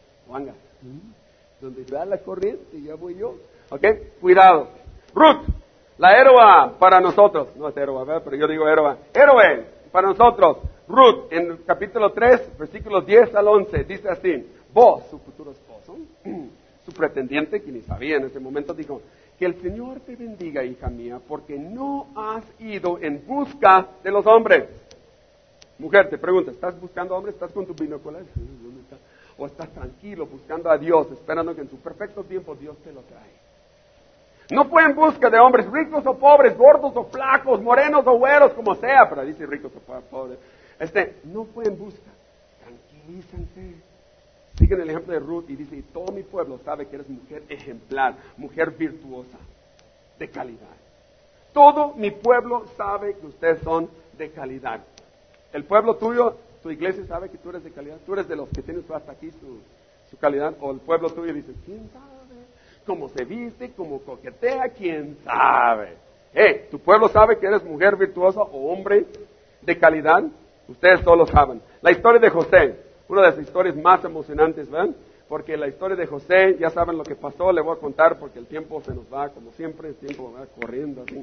Donde va la corriente, ya voy yo. ¿Ok? Cuidado. Ruth, la héroe para nosotros. No es héroe, ¿verdad? Pero yo digo héroe. Héroe para nosotros. Ruth, en el capítulo 3, versículos 10 al 11, dice así. Vos, su futuro esposo, su pretendiente, que ni sabía en ese momento, dijo, que el Señor te bendiga, hija mía, porque no has ido en busca de los hombres. Mujer, te pregunto, ¿estás buscando hombres? ¿Estás con tu binoculares? ¿Dónde está? ¿O estás tranquilo buscando a Dios, esperando que en su perfecto tiempo Dios te lo trae? No fue en busca de hombres ricos o pobres, gordos o flacos, morenos o güeros, como sea, pero dice ricos o pobres. No fue en busca. Tranquilícense. Siguen el ejemplo de Ruth y dice, y todo mi pueblo sabe que eres mujer ejemplar, mujer virtuosa, de calidad. Todo mi pueblo sabe que ustedes son de calidad. El pueblo tuyo, tu iglesia sabe que tú eres de calidad. Tú eres de los que tienes hasta aquí su calidad. O el pueblo tuyo dice, ¿quién sabe? ¿Cómo se viste? ¿Cómo coquetea? ¿Quién sabe? Tu pueblo sabe que eres mujer virtuosa o hombre de calidad. Ustedes todos lo saben. La historia de José, una de las historias más emocionantes, ¿ven? Porque la historia de José, ya saben lo que pasó, le voy a contar porque el tiempo se nos va, como siempre, el tiempo va corriendo así.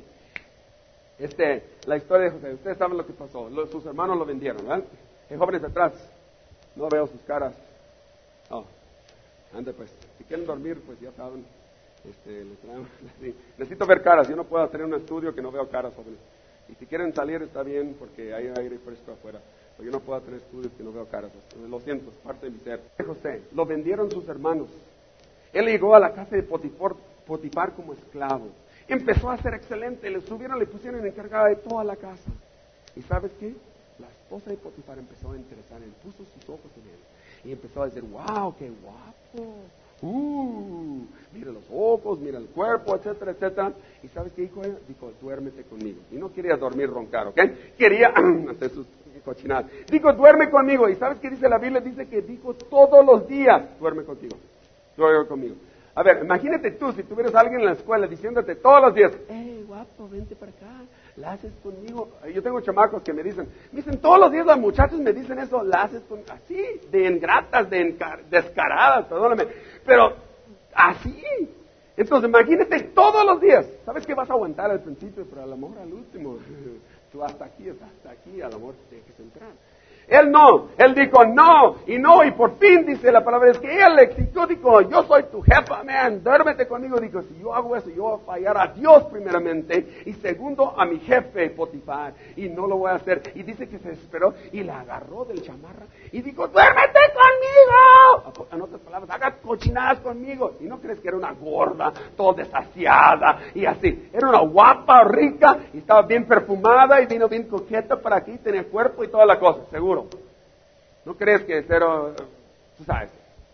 La historia de José, ustedes saben lo que pasó. Sus hermanos lo vendieron, ¿verdad? Jóvenes atrás, no veo sus caras. Ande pues, si quieren dormir, pues ya saben, necesito ver caras. Yo no puedo tener un estudio que no veo caras, jóvenes. Y si quieren salir está bien, porque hay aire fresco afuera. Pero yo no puedo tener estudios que no veo caras. Lo siento, es parte de mi ser. José, lo vendieron sus hermanos. Él llegó a la casa de Potifar como esclavo. Empezó a ser excelente, le pusieron encargada de toda la casa. ¿Y sabes qué? La esposa de Potifar empezó a interesar en él, puso sus ojos en él. Y empezó a decir, wow, qué guapo. Mira los ojos, mira el cuerpo, etcétera, etcétera. ¿Y sabes qué dijo ella? Dijo, duérmete conmigo. Y no quería dormir roncar, ¿ok? Quería hacer sus cochinadas. Dijo, duerme conmigo. ¿Y sabes qué dice la Biblia? Dice que dijo todos los días, duerme contigo. Duerme conmigo. A ver, imagínate tú, si tuvieras a alguien en la escuela diciéndote todos los días, guapo, vente para acá, la haces conmigo. Yo tengo chamacos que me dicen todos los días las muchachas me dicen eso, la haces conmigo. Así, de ingratas, descaradas, perdóname, pero así. Entonces, imagínate todos los días. ¿Sabes qué vas a aguantar al principio? Pero al amor al último, tú hasta aquí, al amor te dejes entrar. Él no, él dijo no, y por fin dice la palabra, es que él le exigió, dijo, yo soy tu jefa, man, duérmete conmigo. Dijo, si yo hago eso, yo voy a fallar a Dios primeramente, y segundo a mi jefe Potifar, y no lo voy a hacer. Y dice que se desesperó, y la agarró del chamarra, y dijo, duérmete conmigo. En otras palabras, haga cochinadas conmigo. Y no crees que era una gorda, toda desasiada, y así. Era una guapa, rica, y estaba bien perfumada, y vino bien coqueta para aquí, tenía cuerpo y toda la cosa, seguro. ¿No crees que cero, tú sabes?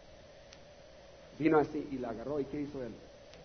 Vino así y la agarró, ¿y qué hizo él?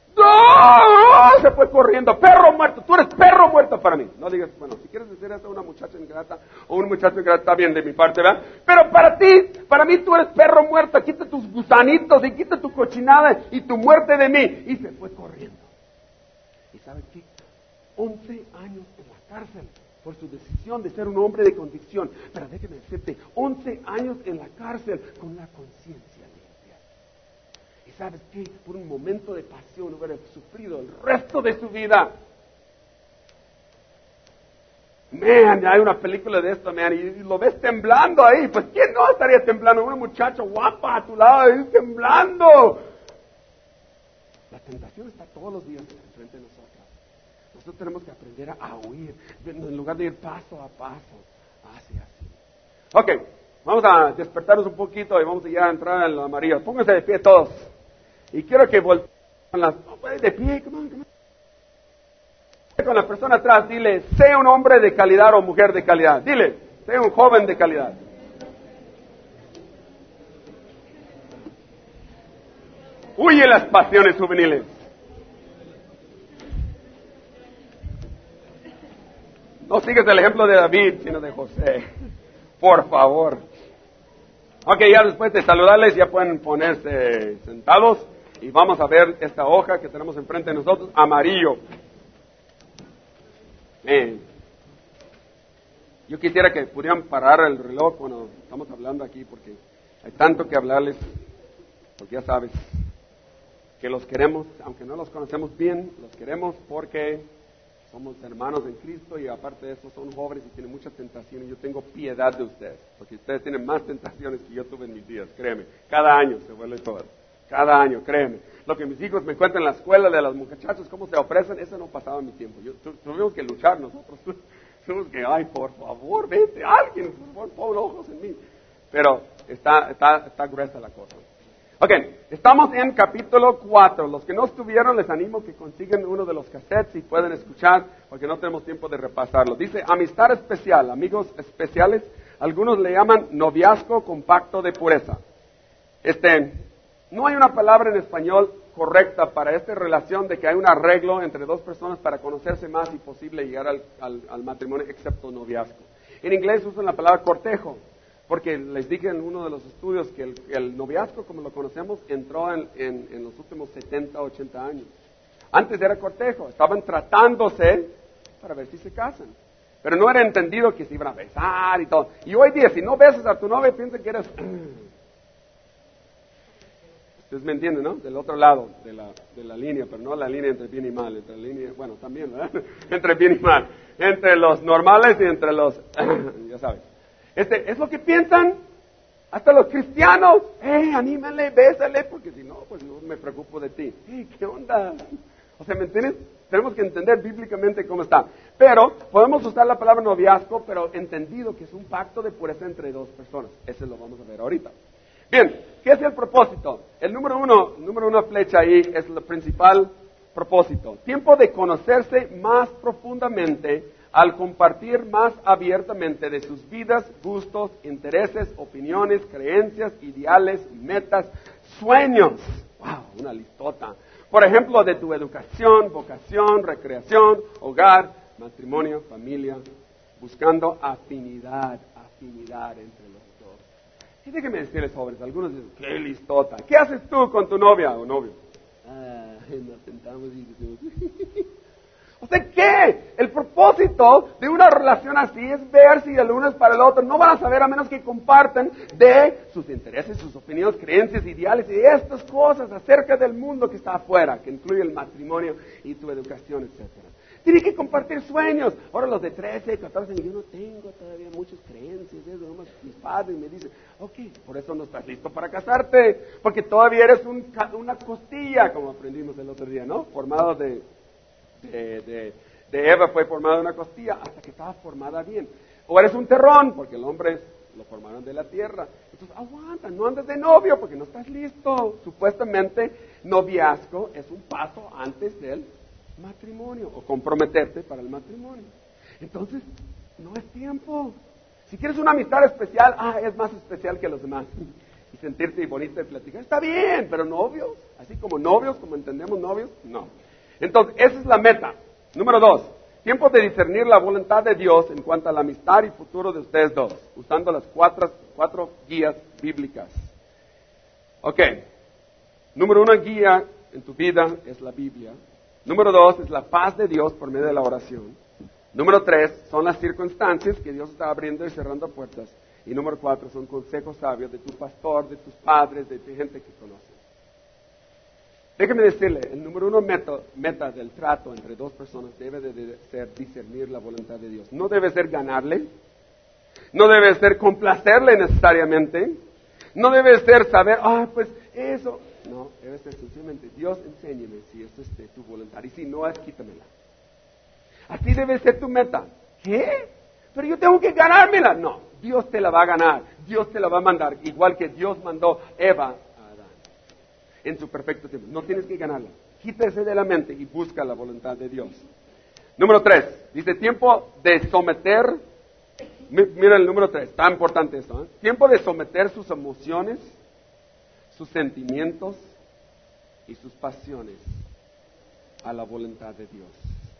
¡No! Se fue corriendo, perro muerto, tú eres perro muerto para mí. No digas, bueno, si quieres decir eso a una muchacha ingrata o un muchacho ingrato, está bien de mi parte, ¿verdad? Pero para mí tú eres perro muerto, quita tus gusanitos y quita tu cochinada y tu muerte de mí. Y se fue corriendo. ¿Y sabes qué? 11 años en la cárcel por su decisión de ser un hombre de convicción. Pero déjame decirte, 11 años en la cárcel con la conciencia limpia. ¿Y sabes qué? Por un momento de pasión hubiera sufrido el resto de su vida. Man, hay una película de esto, man, y lo ves temblando ahí. Pues ¿quién no estaría temblando? Una muchacha guapa a tu lado ahí temblando. La tentación está todos los días frente a nosotros. Nosotros tenemos que aprender a huir, en lugar de ir paso a paso, así. Ok, Vamos a despertarnos un poquito y vamos ya a entrar en la María. Pónganse de pie todos. Y quiero que volteen de pie, come on. Con la persona atrás, dile, sé un hombre de calidad o mujer de calidad. Dile, sé un joven de calidad. Huye las pasiones juveniles. No sigues el ejemplo de David, sino de José. Por favor. Ok, ya después de saludarles, ya pueden ponerse sentados. Y vamos a ver esta hoja que tenemos enfrente de nosotros, amarillo. Yo quisiera que pudieran parar el reloj cuando estamos hablando aquí, porque hay tanto que hablarles. Porque ya sabes que los queremos, aunque no los conocemos bien, los queremos porque somos hermanos en Cristo y aparte de eso son jóvenes y tienen muchas tentaciones. Yo tengo piedad de ustedes, porque ustedes tienen más tentaciones que yo tuve en mis días, créeme. Cada año se vuelve todo. Cada año, créeme. Lo que mis hijos me cuentan en la escuela de los muchachos, cómo se ofrecen, eso no pasaba en mi tiempo. Tuvimos que luchar nosotros. Tuvimos que, ay, por favor, vete, alguien, por favor, pon ojos en mí. Pero está gruesa la cosa. Ok, estamos en capítulo 4. Los que no estuvieron, les animo que consigan uno de los cassettes y pueden escuchar, porque no tenemos tiempo de repasarlo. Dice, amistad especial, amigos especiales. Algunos le llaman noviazgo con pacto de pureza. No hay una palabra en español correcta para esta relación de que hay un arreglo entre dos personas para conocerse más y posible llegar al matrimonio, excepto noviazgo. En inglés usan la palabra cortejo. Porque les dije en uno de los estudios que el noviazgo, como lo conocemos, entró en los últimos 70, 80 años. Antes era cortejo, estaban tratándose para ver si se casan. Pero no era entendido que se iban a besar y todo. Y hoy día, si no besas a tu novia, piensan que eres... Ustedes me entienden, ¿no? Del otro lado de la línea, pero no la línea entre bien y mal, entre la línea, bueno, también, ¿verdad? Entre bien y mal. Entre los normales y entre los... ya sabes. Es lo que piensan hasta los cristianos. Anímale, bésale, porque si no, pues no me preocupo de ti. ¿Qué onda? O sea, ¿me entiendes? Tenemos que entender bíblicamente cómo está. Pero podemos usar la palabra noviazgo, pero entendido que es un pacto de pureza entre dos personas. Ese lo vamos a ver ahorita. Bien, ¿qué es el propósito? El número uno flecha ahí es el principal propósito. Tiempo de conocerse más profundamente al compartir más abiertamente de sus vidas, gustos, intereses, opiniones, creencias, ideales, metas, sueños. ¡Wow! Una listota. Por ejemplo, de tu educación, vocación, recreación, hogar, matrimonio, familia, buscando afinidad entre los dos. Y déjenme decirles, jóvenes, algunos dicen, ¡qué listota! ¿Qué haces tú con tu novia o novio? Nos sentamos y decimos... O sea, ¿qué? El propósito de una relación así es ver si el uno es para el otro. No van a saber a menos que compartan de sus intereses, sus opiniones, creencias, ideales y de estas cosas acerca del mundo que está afuera, que incluye el matrimonio y tu educación, etc. Tienen que compartir sueños. Ahora los de 13, 14 años, yo no tengo todavía muchas creencias. Nomás mis padres me dicen, ok, por eso no estás listo para casarte, porque todavía eres una costilla, como aprendimos el otro día, ¿no? Formado de Eva fue formada de una costilla hasta que estaba formada bien. O eres un terrón, porque el hombre lo formaron de la tierra. Entonces, aguanta, no andes de novio porque no estás listo. Supuestamente, noviazgo es un paso antes del matrimonio o comprometerte para el matrimonio. Entonces, no es tiempo. Si quieres una amistad especial, es más especial que los demás. Y sentirte bonito y platicar, está bien, pero novios, así como novios, como entendemos novios, no. Entonces, esa es la meta. Número 2, tiempo de discernir la voluntad de Dios en cuanto a la amistad y futuro de ustedes dos, usando las cuatro guías bíblicas. Ok, número 1 guía en tu vida es la Biblia. Número 2 es la paz de Dios por medio de la oración. Número 3 son las circunstancias que Dios está abriendo y cerrando puertas. Y número 4 son consejos sabios de tu pastor, de tus padres, de tu gente que conoces. Déjeme decirle, el número 1 meta del trato entre dos personas debe de ser discernir la voluntad de Dios. No debe ser ganarle, no debe ser complacerle necesariamente, no debe ser saber, pues eso. No, debe ser sencillamente, Dios enséñeme si esto es de tu voluntad y si no es, quítamela. Así debe ser tu meta. ¿Qué? Pero yo tengo que ganármela. No, Dios te la va a ganar. Dios te la va a mandar. Igual que Dios mandó Eva a Adán. En su perfecto tiempo. No tienes que ganarla. Quítese de la mente y busca la voluntad de Dios. Número 3. Dice tiempo de someter. Mira el número 3. Está importante esto. Tiempo de someter sus emociones, sus sentimientos y sus pasiones a la voluntad de Dios.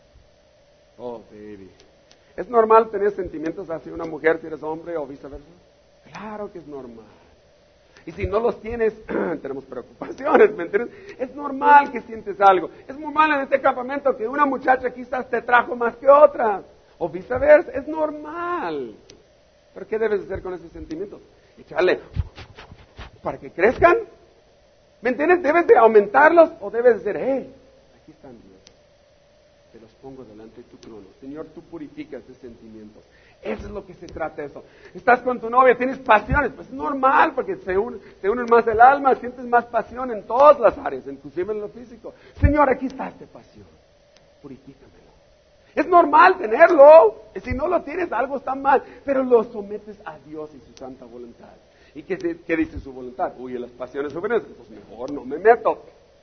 Oh, baby. ¿Es normal tener sentimientos hacia una mujer si eres hombre o viceversa? Claro que es normal. Y si no los tienes, tenemos preocupaciones, ¿me entiendes? Es normal que sientes algo. Es normal en este campamento que una muchacha quizás te trajo más que otra. O viceversa, es normal. ¿Pero qué debes hacer con esos sentimientos? Echarle para que crezcan. ¿Me entiendes? ¿Debes de aumentarlos o debes de decir, hey, aquí están Dios? Te los pongo delante de tu trono. Señor, tú purificas esos sentimientos. Eso es lo que se trata eso. Estás con tu novia, tienes pasiones. Pues es normal, porque se une más el alma, sientes más pasión en todas las áreas, inclusive en lo físico. Señor, aquí está esta pasión. Purifícamelo. Es normal tenerlo. Si no lo tienes, algo está mal. Pero lo sometes a Dios y su santa voluntad. ¿Y qué dice su voluntad? Uy, las pasiones juveniles, pues mejor no me meto.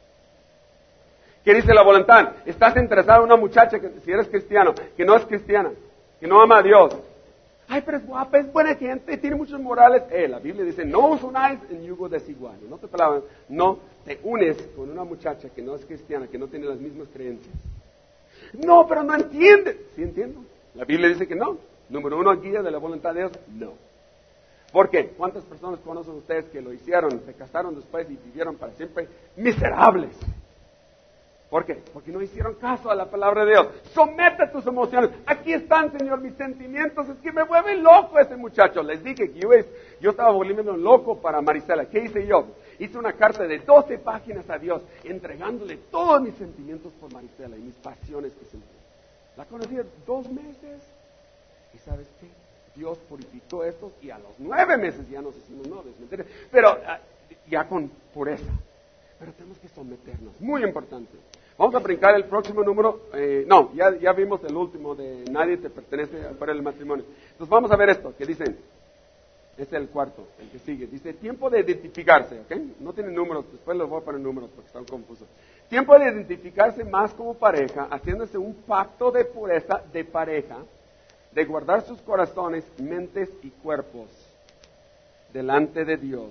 ¿Qué dice la voluntad? Estás interesado en una muchacha, que si eres cristiano, que no es cristiana, que no ama a Dios. Ay, pero es guapa, es buena gente, tiene muchos morales. La Biblia dice, no os unáis en yugo desigual. No te palabras, no te unes con una muchacha que no es cristiana, que no tiene las mismas creencias. No, pero no entiende. Sí entiendo. La Biblia dice que no. Número 1, guía de la voluntad de Dios, no. ¿Por qué? ¿Cuántas personas conocen ustedes que lo hicieron, se casaron después y vivieron para siempre miserables? ¿Por qué? Porque no hicieron caso a la palabra de Dios. Somete tus emociones. Aquí están, Señor, mis sentimientos. Es que me vuelve loco ese muchacho. Les dije que yo estaba volviéndome loco para Marisela. ¿Qué hice yo? Hice una carta de 12 páginas a Dios, entregándole todos mis sentimientos por Marisela y mis pasiones que sentí. La conocí 2 meses. ¿Y sabes qué? Dios purificó estos y a los 9 meses ya nos hicimos novios. ¿Me entiendes? Pero ya con pureza. Pero tenemos que someternos. Muy importante. Vamos a brincar el próximo número. Ya vimos el último de nadie te pertenece para el matrimonio. Entonces vamos a ver esto, que dicen. Este es el cuarto, el que sigue. Dice, tiempo de identificarse, ¿ok? No tiene números, después los voy a poner números porque están confusos. Tiempo de identificarse más como pareja, haciéndose un pacto de pureza de pareja, de guardar sus corazones, mentes y cuerpos delante de Dios.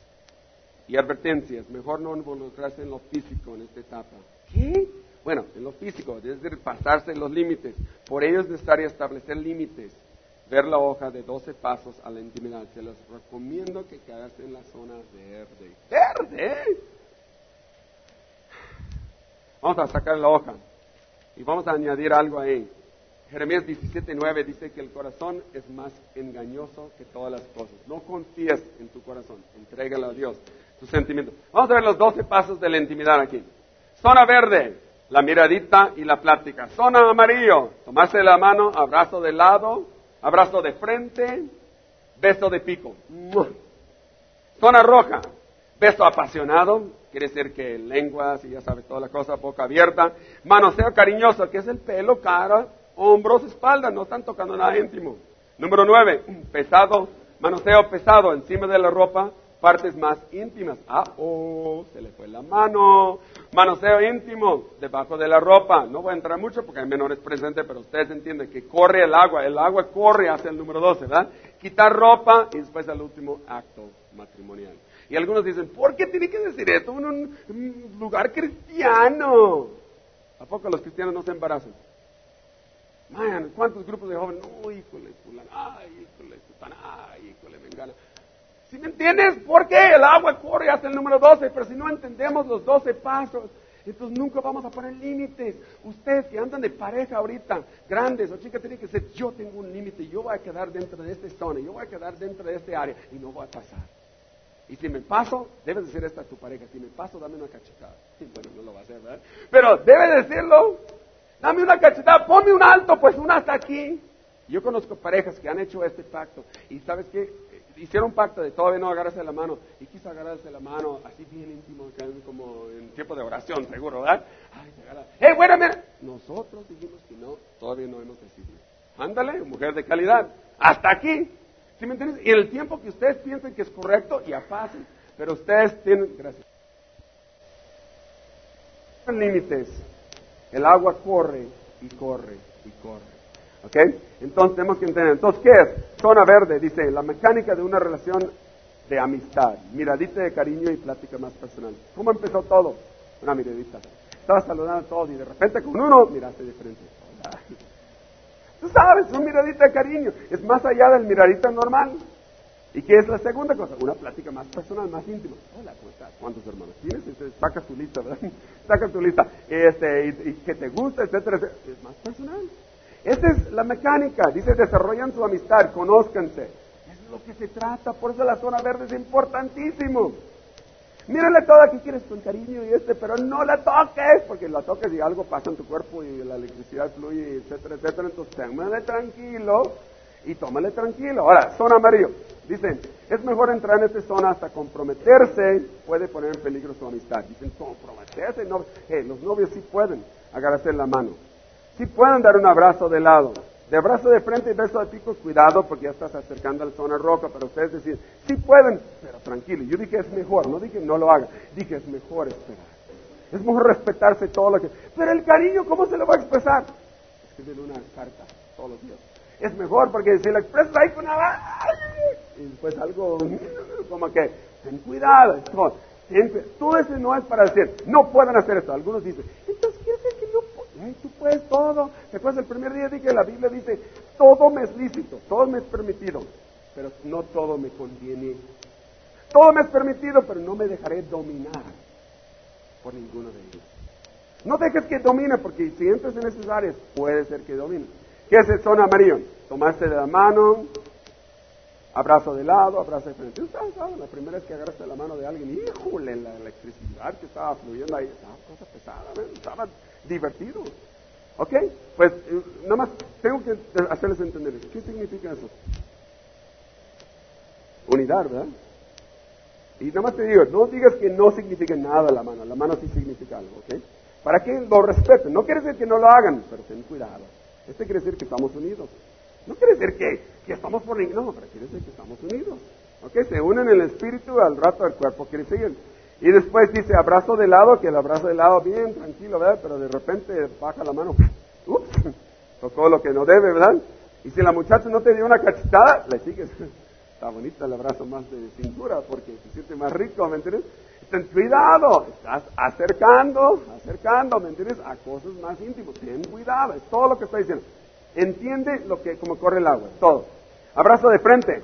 Y advertencias, mejor no involucrarse en lo físico en esta etapa. ¿Qué? Bueno, en lo físico, es decir, pasarse los límites. Por ello es necesario establecer límites. Ver la hoja de 12 pasos a la intimidad. Se los recomiendo que quedes en la zona verde. ¿Verde? Vamos a sacar la hoja y vamos a añadir algo ahí. Jeremías 17:9 dice que el corazón es más engañoso que todas las cosas. No confíes en tu corazón, entrégalo a Dios, tus sentimientos. Vamos a ver los 12 pasos de la intimidad aquí. Zona verde, la miradita y la plática. Zona amarillo, tomarse de la mano, abrazo de lado, abrazo de frente, beso de pico. Zona roja, beso apasionado, quiere decir que lenguas y ya sabes toda la cosa, boca abierta. Manoseo cariñoso, que es el pelo, cara, hombros, espalda, no están tocando nada íntimo. Número 9, pesado, manoseo pesado, encima de la ropa, partes más íntimas. Se le fue la mano. Manoseo íntimo, debajo de la ropa. No voy a entrar mucho porque hay menores presentes, pero ustedes entienden que corre el agua corre hacia el número 12, ¿verdad? Quitar ropa y después al último acto matrimonial. Y algunos dicen, ¿por qué tiene que decir esto en un lugar cristiano? ¿A poco los cristianos no se embarazan? Man, ¿cuántos grupos de jóvenes? No, híjole, fulano, híjole, sutana, híjole, mengana. ¿Sí me entiendes? ¿Por qué? El agua corre hasta el número 12, pero si no entendemos los 12 pasos, entonces nunca vamos a poner límites. Ustedes que andan de pareja ahorita, grandes o chicas, tienen que decir, yo tengo un límite, yo voy a quedar dentro de esta zona, yo voy a quedar dentro de este área y no voy a pasar. Y si me paso, debes decir esto a tu pareja, si me paso, dame una cachetada. Sí, bueno, no lo va a hacer, ¿verdad? Pero debes decirlo, dame una cachetada, ponme un alto, pues una hasta aquí. Yo conozco parejas que han hecho este pacto y ¿sabes qué? Hicieron un pacto de todavía no agarrarse la mano y quiso agarrarse la mano así bien íntimo, como en tiempo de oración, seguro, ¿verdad? Ay, se agarra. Bueno, mira, nosotros dijimos que no, todavía no hemos decidido. Ándale, mujer de calidad. Hasta aquí. ¿Sí me entiendes? Y en el tiempo que ustedes piensen que es correcto, ya pasen. Pero ustedes tienen... Gracias. Límites. El agua corre y corre y corre. ¿Ok? Entonces tenemos que entender. Entonces, ¿qué es? Zona verde, dice, la mecánica de una relación de amistad. Miradita de cariño y plática más personal. ¿Cómo empezó todo? Una miradita. Estaba saludando a todos y de repente con uno miraste de frente. Hola. Tú sabes, una miradita de cariño. Es más allá del miradita normal. ¿Y qué es la segunda cosa? Una plática más personal, más íntima. Hola, ¿cómo estás? ¿Cuántos hermanos tienes? Saca tu lista, ¿verdad? Saca tu lista. Y que te gusta, etcétera, etcétera. Es más personal. Esa es la mecánica. Dice, desarrollan su amistad, conózcanse. Es lo que se trata. Por eso la zona verde es importantísimo. Mírale toda aquí, quieres con cariño pero no la toques, porque la toques y algo pasa en tu cuerpo y la electricidad fluye, etcétera, etcétera. Entonces, tómale tranquilo y tómale tranquilo. Ahora, zona amarillo. Dicen, es mejor entrar en esta zona hasta comprometerse, puede poner en peligro su amistad. Dicen, comprometerse, no, los novios sí pueden agarrarse la mano. Sí pueden dar un abrazo de lado. De abrazo de frente y beso de pico, cuidado porque ya estás acercando a la zona roja, pero ustedes deciden, sí pueden, pero tranquilo. Yo dije es mejor, no dije no lo hagan, dije es mejor esperar. Es mejor respetarse todo lo que... Pero el cariño, ¿cómo se lo va a expresar? Escriben una carta todos los días. Es mejor porque si lo expresas ahí con una... Y después algo como que, ten cuidado. Todo eso no es para decir, no pueden hacer esto. Algunos dicen, entonces quiere decir que no pueden. Tú puedes todo. Después el primer día dije, la Biblia dice, todo me es lícito, todo me es permitido, pero no todo me conviene. Todo me es permitido, pero no me dejaré dominar por ninguno de ellos. No dejes que domine, porque si entras en esas áreas, puede ser que domine. ¿Qué es el zona amarillo? Tomarse de la mano, abrazo de lado, abrazo de frente. Ustedes saben, la primera vez que agarraste la mano de alguien, híjole, la electricidad que estaba fluyendo ahí, estaba cosa pesada, ¿ven? Estaba divertido. ¿Ok? Pues nada más tengo que hacerles entender. ¿Qué significa eso? Unidad, ¿verdad? Y nada más te digo, no digas que no significa nada la mano sí significa algo, ¿ok? Para que lo respeten. No quiere decir que no lo hagan, pero ten cuidado. Quiere decir que estamos unidos. No quiere decir que estamos por... No, pero quiere decir que estamos unidos. ¿Ok? Se unen el espíritu, al rato el cuerpo quiere seguir. Y después dice abrazo de lado, que el abrazo de lado bien tranquilo, ¿verdad? Pero de repente baja la mano. Ups, tocó lo que no debe, ¿verdad? Y si la muchacha no te dio una cachetada, le sigues. Está bonita el abrazo más de cintura porque se siente más rico, ¿me entiendes? Ten cuidado, estás acercando, ¿me entiendes? A cosas más íntimas. Ten cuidado, es todo lo que está diciendo. Entiende cómo corre el agua, todo. Abrazo de frente.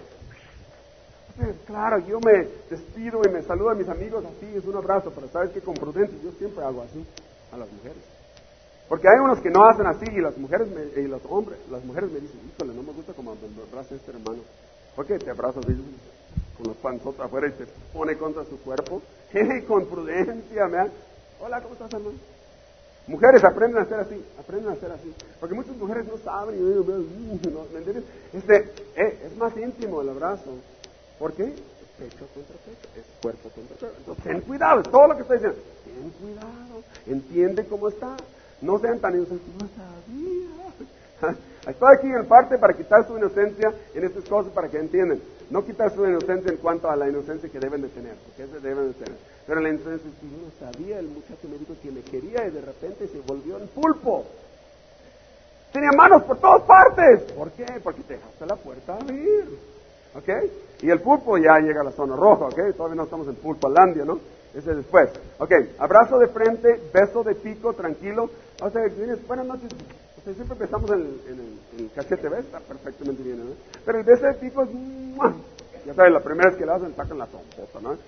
Claro, yo me despido y me saludo a mis amigos así, es un abrazo, pero sabes que con prudencia yo siempre hago así a las mujeres. Porque hay unos que no hacen así y las mujeres las mujeres me dicen, híjole, no me gusta como me abraza este hermano. ¿Por qué te abrazas con los panzotas afuera y se pone contra su cuerpo? Con prudencia, ¿verdad? Hola, ¿cómo estás, hermano? Mujeres aprenden a hacer así, porque muchas mujeres no saben, ¿me entiendes? Es más íntimo el abrazo. ¿Por qué? Es pecho contra pecho, es cuerpo contra cuerpo. Entonces, ten cuidado, es todo lo que estoy diciendo. Ten cuidado, entiende cómo está. No sean tan inocentes, no sabía. Estoy aquí en parte para quitar su inocencia en estas cosas para que entiendan. No quitar su inocencia en cuanto a la inocencia que deben de tener, porque esa deben de tener. Pero la inocencia es que yo no sabía, el muchacho me dijo que me quería y de repente se volvió en pulpo. Tenía manos por todas partes. ¿Por qué? Porque te dejaste la puerta abrir. ¿Ok? Y el pulpo ya llega a la zona roja, ¿ok? Todavía no estamos en Pulpolandia, ¿no? Ese es después. Ok, abrazo de frente, beso de pico, tranquilo. O sea, buenas noches. O sea, siempre empezamos en el cachete, ¿ves? Está perfectamente bien, ¿no? Pero el beso de pico es... ¡mua! Ya sabes, la primera vez que lo hacen, sacan la trompeta, ¿no?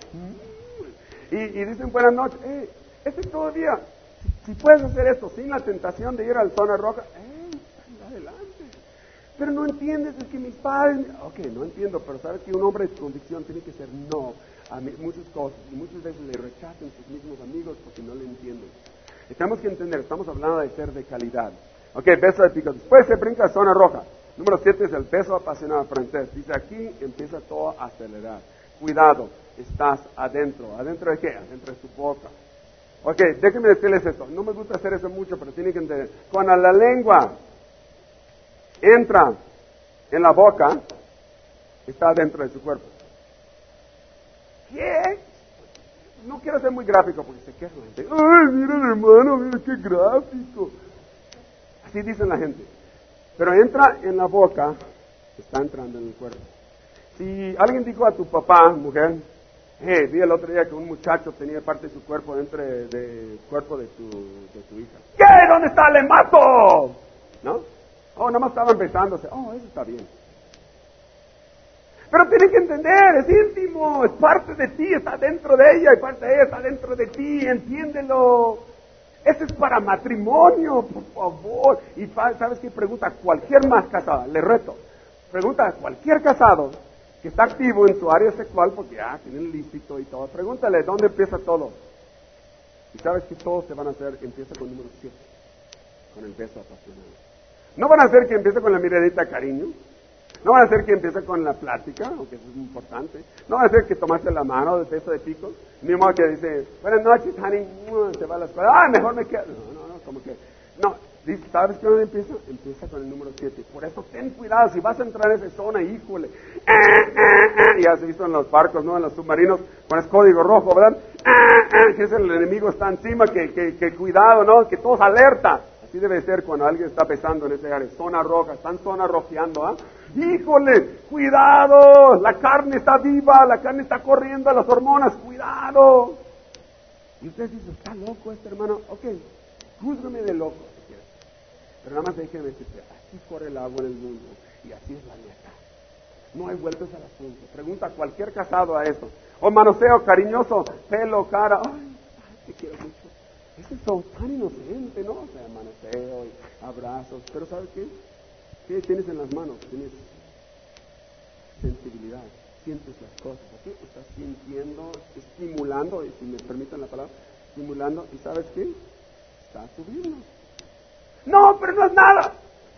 Y dicen buenas noches. Todavía, si puedes hacer esto sin la tentación de ir a la zona roja, adelante. Pero no entiendes, es que mis padres... Ok, no entiendo, pero sabes que un hombre de convicción tiene que ser no a muchas cosas. Y muchas veces le rechazan sus mismos amigos porque no le entienden. Y tenemos que entender, estamos hablando de ser de calidad. Ok, beso de pico. Después se brinca a zona roja. Número 7 es el beso apasionado francés. Dice aquí empieza todo a acelerar. Cuidado, estás adentro. ¿Adentro de qué? Adentro de tu boca. Ok, déjenme decirles esto. No me gusta hacer eso mucho, pero tienen que entender. Con la lengua entra en la boca, está dentro de su cuerpo. ¿Qué? No quiero ser muy gráfico porque se queja la gente. Ay, mira hermano, mira qué gráfico. Así dicen la gente. Pero entra en la boca, está entrando en el cuerpo. Si alguien dijo a tu papá, mujer, vi el otro día que un muchacho tenía parte de su cuerpo dentro del cuerpo de tu hija. ¿Qué? ¿Dónde está? ¡Le mato! ¿No? Oh, nada más estaban besándose. Oh, eso está bien. Pero tienen que entender, es íntimo, es parte de ti, está dentro de ella, y parte de ella está dentro de ti, entiéndelo. Ese es para matrimonio, por favor. Y ¿sabes qué? Pregunta a cualquier más casada, le reto. Pregunta a cualquier casado que está activo en su área sexual, porque tiene el lícito y todo. Pregúntale, ¿dónde empieza todo? Y sabes que todos te van a hacer, empieza con el número 7, con el beso apasionado. No van a hacer que empiece con la miradita cariño. No van a hacer que empiece con la plática, aunque eso es muy importante. No van a hacer que tomaste la mano de beso de pico. Ni modo que dice, buenas noches, honey, se va a la escuela. Mejor me quedo. No, como que, no. Dice, ¿sabes qué dónde empieza? Empieza con el número 7. Por eso ten cuidado, si vas a entrar en esa zona, híjole. Ya se ha visto en los barcos, ¿no? En los submarinos, con ese código rojo, ¿verdad? Que es el enemigo está encima, que cuidado, ¿no? Que todos alerta. Así debe ser cuando alguien está pesando en ese área, zona roja, están zona rojeando, ¿ah? Híjole, cuidado, la carne está viva, la carne está corriendo, las hormonas, cuidado. Y usted dice, ¿está loco este hermano? Ok, júzgame de loco, si quieres. Pero nada más déjeme decirte, así corre el agua en el mundo, y así es la neta. No hay vueltas al asunto. Pregunta a cualquier casado a eso. O manoseo cariñoso, pelo, cara, ay, te quiero mucho. Ese es tan inocente, ¿no? O sea, manoseo y abrazos. Pero ¿sabes qué? ¿Qué tienes en las manos? Tienes sensibilidad. Sientes las cosas. ¿Ok? Estás sintiendo, estimulando, y si me permiten la palabra, estimulando. ¿Y sabes qué? Estás subiendo. No, pero no es nada.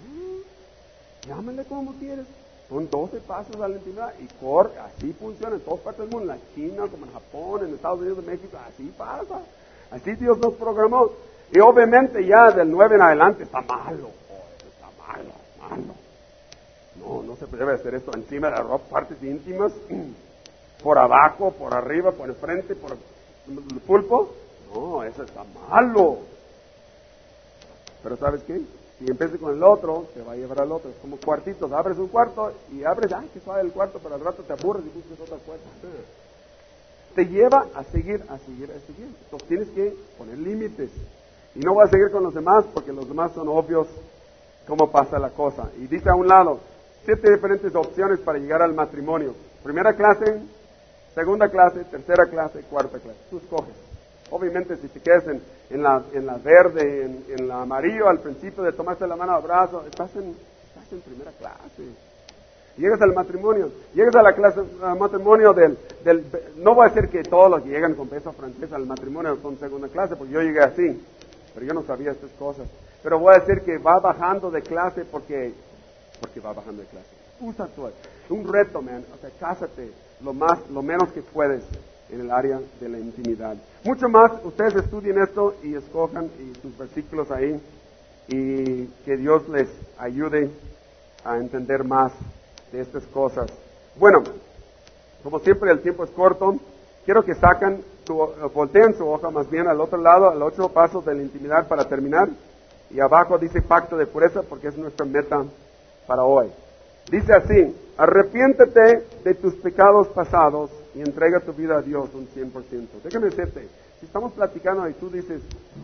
Llámale como quieres. Son 12 pasos a la intimidad y así funciona en todas partes del mundo, en la China, como en Japón, en Estados Unidos de México, así pasa. Así Dios nos programó. Y obviamente ya del 9 en adelante está malo. Está malo. No se debe hacer esto encima de la ropa, partes íntimas, por abajo, por arriba, por el frente, por el pulpo. No, eso está malo. Pero ¿sabes qué? Si empiezas con el otro, te va a llevar al otro. Es como cuartitos, abres un cuarto y abres, que suave el cuarto, pero al rato te aburres y buscas otra puerta. Te lleva a seguir. Entonces tienes que poner límites. Y no voy a seguir con los demás porque los demás son obvios cómo pasa la cosa. Y dice a un lado, 7 diferentes opciones para llegar al matrimonio. Primera clase, segunda clase, tercera clase, cuarta clase. Tú escoges. Obviamente si te quedas en la verde, en la amarillo, al principio de tomarse la mano al brazo, estás en primera clase. Llegas al matrimonio, llegas a la clase matrimonio no voy a decir que todos los que llegan con beso francés al matrimonio son segunda clase, porque yo llegué así, pero yo no sabía estas cosas. Pero voy a decir que va bajando de clase porque va bajando de clase. Usa un reto, man, o sea, cásate lo menos que puedes en el área de la intimidad. Mucho más, ustedes estudien esto y escojan sus versículos ahí y que Dios les ayude a entender más de estas cosas. Bueno, como siempre el tiempo es corto, quiero que volteen su hoja más bien al otro lado, al 8 pasos de la intimidad para terminar, y abajo dice pacto de pureza porque es nuestra meta para hoy. Dice así, arrepiéntete de tus pecados pasados y entrega tu vida a Dios un 100%. Déjame decirte, si estamos platicando y tú dices,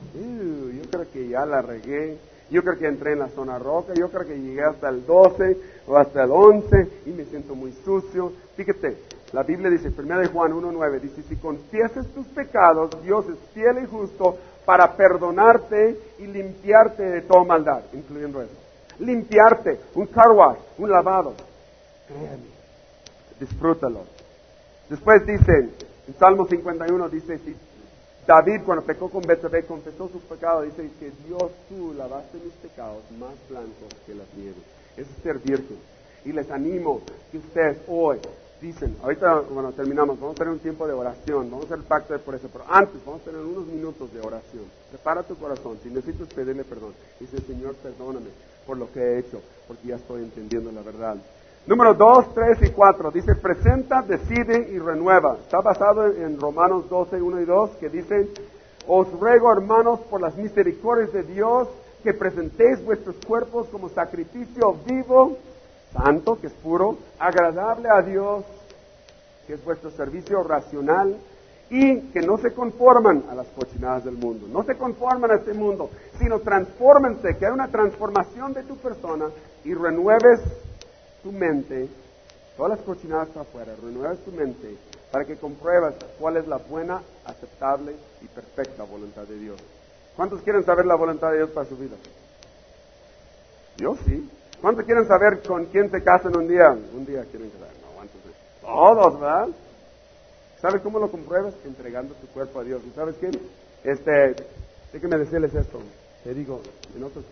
yo creo que ya la regué, yo creo que entré en la zona roja, yo creo que llegué hasta el 12 o hasta el 11 y me siento muy sucio. Fíjate, la Biblia dice, 1 Juan 1:9, dice, si confiesas tus pecados, Dios es fiel y justo para perdonarte y limpiarte de toda maldad, incluyendo eso. Limpiarte, un car wash, un lavado. Créeme, disfrútalo. Después dice, en Salmo 51 dice, si David cuando pecó con Betsabé confesó su pecado, dice que Dios, tú lavaste mis pecados más blancos que las nieves. Eso es ser virgen. Y les animo que ustedes hoy dicen, ahorita cuando terminamos, vamos a tener un tiempo de oración, vamos a hacer el pacto de pureza, pero antes vamos a tener unos minutos de oración. Prepara tu corazón, si necesitas pedirle perdón, dice, Señor, perdóname por lo que he hecho, porque ya estoy entendiendo la verdad. Número 2, 3 y 4, dice, presenta, decide y renueva. Está basado en Romanos 12, 1 y 2, que dice, os ruego, hermanos, por las misericordias de Dios, que presentéis vuestros cuerpos como sacrificio vivo, santo, que es puro, agradable a Dios, que es vuestro servicio racional, y que no se conforman a las cochinadas del mundo, no se conforman a este mundo, sino transfórmense, que hay una transformación de tu persona y renueves tu mente, todas las cochinadas para afuera, renuevas tu mente para que compruebas cuál es la buena, aceptable y perfecta voluntad de Dios. ¿Cuántos quieren saber la voluntad de Dios para su vida? Yo sí. ¿Cuántos quieren saber con quién se casan un día? Un día quieren saber, no, ¿cuántos? Todos, ¿verdad? ¿Sabes cómo lo compruebas? Entregando tu cuerpo a Dios. ¿Y sabes qué? Déjenme decirles esto. Te digo, en otros,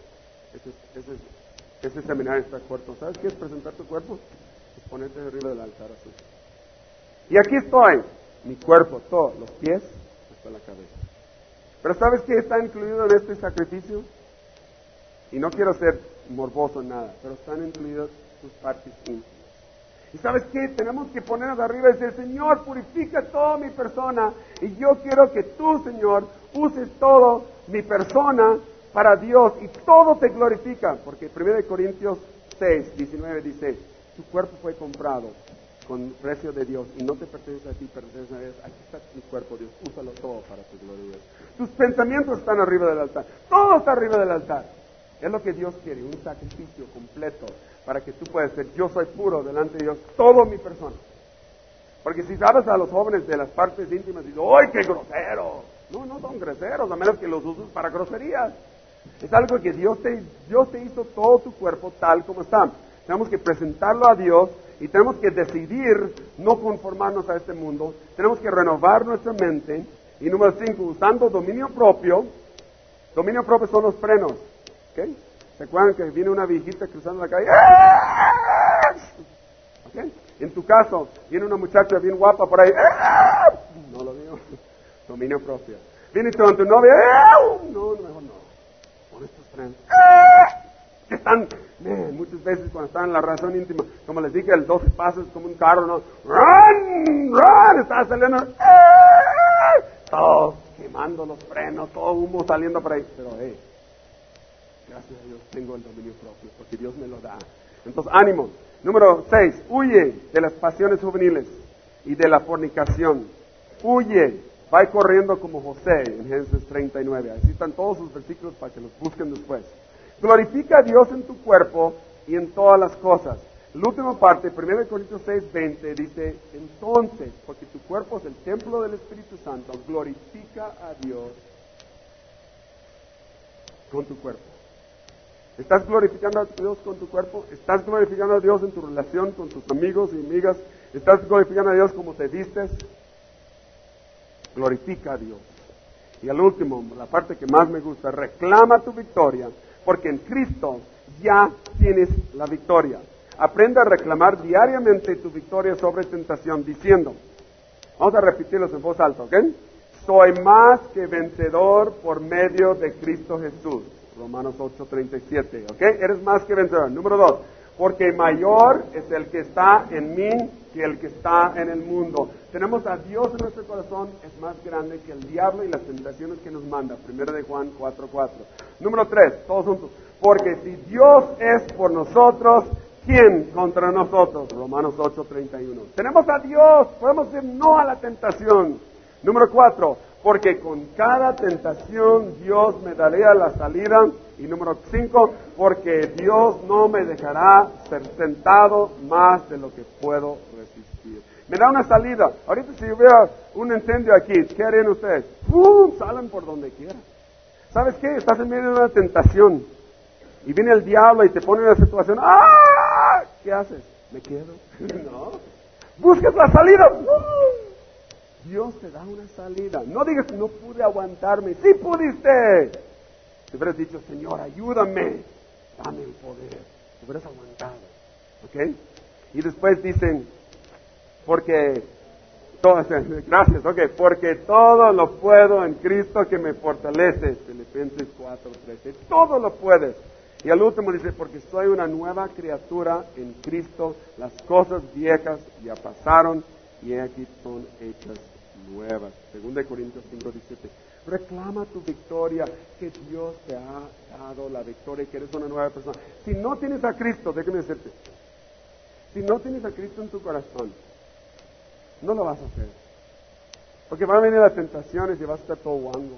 este seminario está corto. ¿Sabes qué es presentar tu cuerpo? Es ponerte arriba del altar así. Y aquí estoy, mi cuerpo, todo, los pies hasta la cabeza. Pero ¿sabes qué está incluido en este sacrificio? Y no quiero ser morboso en nada, pero están incluidas tus partes íntimas. ¿Y sabes qué? Tenemos que ponernos arriba y decir, Señor, purifica toda mi persona, y yo quiero que tú, Señor, uses todo mi persona para Dios, y todo te glorifica, porque 1 Corintios 6, 19 dice, tu cuerpo fue comprado con precio de Dios, y no te pertenece a ti, pertenece a Dios. Aquí está mi cuerpo, Dios, úsalo todo para tu gloria. Tus pensamientos están arriba del altar, todo está arriba del altar. Es lo que Dios quiere, un sacrificio completo para que tú puedas ser, yo soy puro delante de Dios, todo mi persona. Porque si sabes a los jóvenes de las partes íntimas, dices, ¡ay, qué grosero! No, no son groseros, a menos que los uses para groserías. Es algo que Dios te hizo todo tu cuerpo tal como está. Tenemos que presentarlo a Dios y tenemos que decidir no conformarnos a este mundo. Tenemos que renovar nuestra mente. Y número 5, usando dominio propio. Dominio propio son los frenos. ¿Okay? ¿Se acuerdan que viene una viejita cruzando la calle? ¿Okay? En tu caso, viene una muchacha bien guapa por ahí. No lo digo. Dominio propio. Viene tu novia. No, mejor no. Pon estos frenos. Que están, muchas veces cuando están en la razón íntima, como les dije, el 12 pasos es como un carro, ¿no? Run, está saliendo. Todo quemando los frenos, todo humo saliendo por ahí. Pero, gracias a Dios tengo el dominio propio, porque Dios me lo da. Entonces, ánimo. Número 6, huye de las pasiones juveniles y de la fornicación. Huye, va corriendo como José en Génesis 39. Así están todos sus versículos para que los busquen después. Glorifica a Dios en tu cuerpo y en todas las cosas. La última parte, 1 Corintios 6, 20, dice, entonces, porque tu cuerpo es el templo del Espíritu Santo, glorifica a Dios con tu cuerpo. ¿Estás glorificando a Dios con tu cuerpo? ¿Estás glorificando a Dios en tu relación con tus amigos y amigas? ¿Estás glorificando a Dios como te vistes? Glorifica a Dios. Y al último, la parte que más me gusta, reclama tu victoria, porque en Cristo ya tienes la victoria. Aprende a reclamar diariamente tu victoria sobre tentación, diciendo, vamos a repetirlos en voz alta, ¿ok? Soy más que vencedor por medio de Cristo Jesús. Romanos 8:37, ¿ok? Eres más que vencedor. Número 2, porque mayor es el que está en mí que el que está en el mundo. Tenemos a Dios en nuestro corazón, es más grande que el diablo y las tentaciones que nos manda. 1 de Juan 4:4. Número 3, todos juntos. Porque si Dios es por nosotros, ¿quién contra nosotros? Romanos 8:31. Tenemos a Dios, podemos decir no a la tentación. Número 4, porque con cada tentación Dios me daría la salida. Y número 5, porque Dios no me dejará ser tentado más de lo que puedo resistir. Me da una salida. Ahorita si hubiera un incendio aquí, ¿qué harían ustedes? ¡Pum! Salen por donde quieran. ¿Sabes qué? Estás en medio de una tentación. Y viene el diablo y te pone en una situación. ¡Ah! ¿Qué haces? ¿Me quedo? No. Buscas la salida. Dios te da una salida. No digas, no pude aguantarme. ¡Sí pudiste! Te hubieras dicho, Señor, ayúdame. Dame el poder. Te hubieras aguantado. ¿Ok? Y después dicen, porque gracias, porque todo lo puedo en Cristo que me fortalece. Filipenses 4:13. Todo lo puedes. Y al último dice, porque soy una nueva criatura en Cristo, las cosas viejas ya pasaron y aquí son hechas nuevas. 2 Corintios 5:17. Reclama tu victoria, que Dios te ha dado la victoria y que eres una nueva persona. Si no tienes a Cristo, déjame decirte, si no tienes a Cristo en tu corazón, no lo vas a hacer. Porque van a venir las tentaciones y vas a estar todo guango.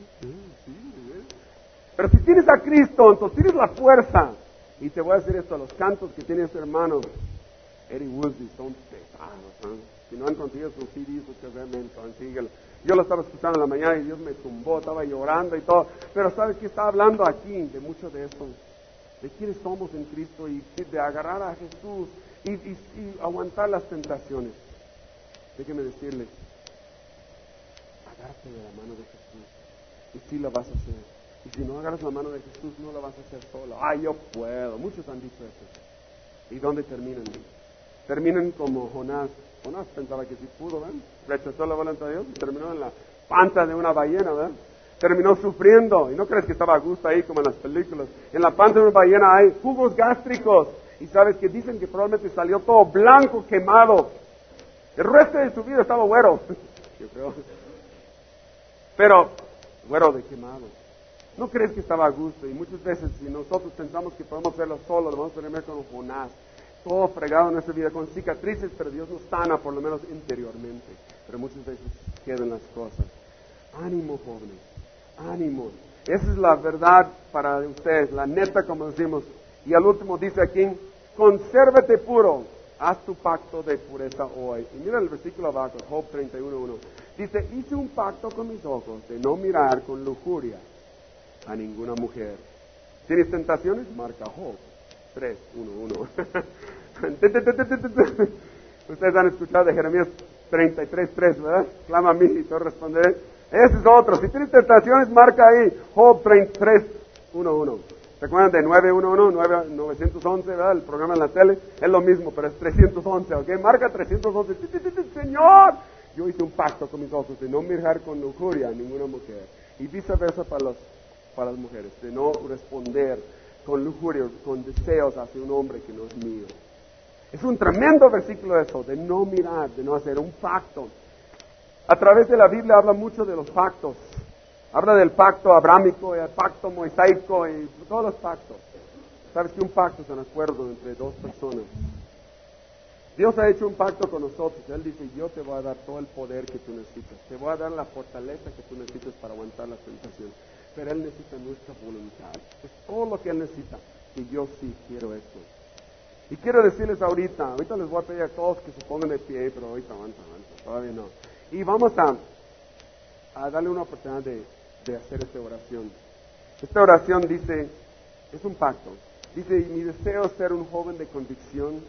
Pero si tienes a Cristo, entonces tienes la fuerza. Y te voy a decir esto, los cantos que tiene este hermano, Eddie Woolsey, son pesados. Si no han conseguido sus CDs, ustedes realmente consíguelo. Yo lo estaba escuchando en la mañana y Dios me tumbó, estaba llorando y todo. Pero ¿sabes qué? Está hablando aquí de mucho de esto. De quiénes somos en Cristo y de agarrar a Jesús y aguantar las tentaciones. Déjeme decirles, agárrate de la mano de Jesús y sí lo vas a hacer. Y si no agarras la mano de Jesús, no lo vas a hacer solo. Yo puedo. Muchos han dicho eso. ¿Y dónde terminan? Terminan como Jonás. Jonás pensaba que sí pudo, ¿verdad? Rechazó la voluntad de Dios y terminó en la panza de una ballena, ¿verdad? Terminó sufriendo. Y no crees que estaba a gusto ahí como en las películas. En la panza de una ballena hay jugos gástricos. Y sabes que dicen que probablemente salió todo blanco, quemado. El resto de su vida estaba güero. Yo creo. Pero, güero de quemado. ¿No crees que estaba a gusto? Y muchas veces, si nosotros pensamos que podemos hacerlo solo, lo vamos a tener con Jonás. Todo fregado en nuestra vida, con cicatrices, pero Dios nos sana, por lo menos interiormente. Pero muchas veces quedan las cosas. Ánimo, jóvenes. Ánimo. Esa es la verdad para ustedes, la neta, como decimos. Y al último dice aquí, consérvate puro. Haz tu pacto de pureza hoy. Y mira el versículo abajo, Job 31:1. Dice, hice un pacto con mis ojos de no mirar con lujuria a ninguna mujer. ¿Tienes tentaciones? Marca Job 3:1:1. Ustedes han escuchado de Jeremías 33:3, ¿verdad? Clama a mí y yo responderé. Ese es otro. Si tienes tentaciones, marca ahí Job 33:1:1. ¿Se acuerdan de 911, 911, ¿verdad? El programa en la tele es lo mismo, pero es 311, ¿ok? Marca 311. Señor, yo hice un pacto con mis ojos de no mirar con lujuria a ninguna mujer. Y viceversa para las mujeres, de no responder con lujuria, con deseos hacia un hombre que no es mío. Es un tremendo versículo eso, de no mirar, de no hacer un pacto. A través de la Biblia habla mucho de los pactos. Habla del pacto abrámico, el pacto mosaico y todos los pactos. ¿Sabes que un pacto es un acuerdo entre dos personas? Dios ha hecho un pacto con nosotros. Él dice, yo te voy a dar todo el poder que tú necesitas. Te voy a dar la fortaleza que tú necesitas para aguantar las tentaciones. Pero Él necesita nuestra voluntad. Es todo lo que Él necesita. Y yo sí quiero esto. Y quiero decirles ahorita les voy a pedir a todos que se pongan de pie, pero ahorita avanza, todavía no. Y vamos a darle una oportunidad de hacer esta oración. Esta oración dice, es un pacto. Dice, mi deseo es ser un joven de convicción.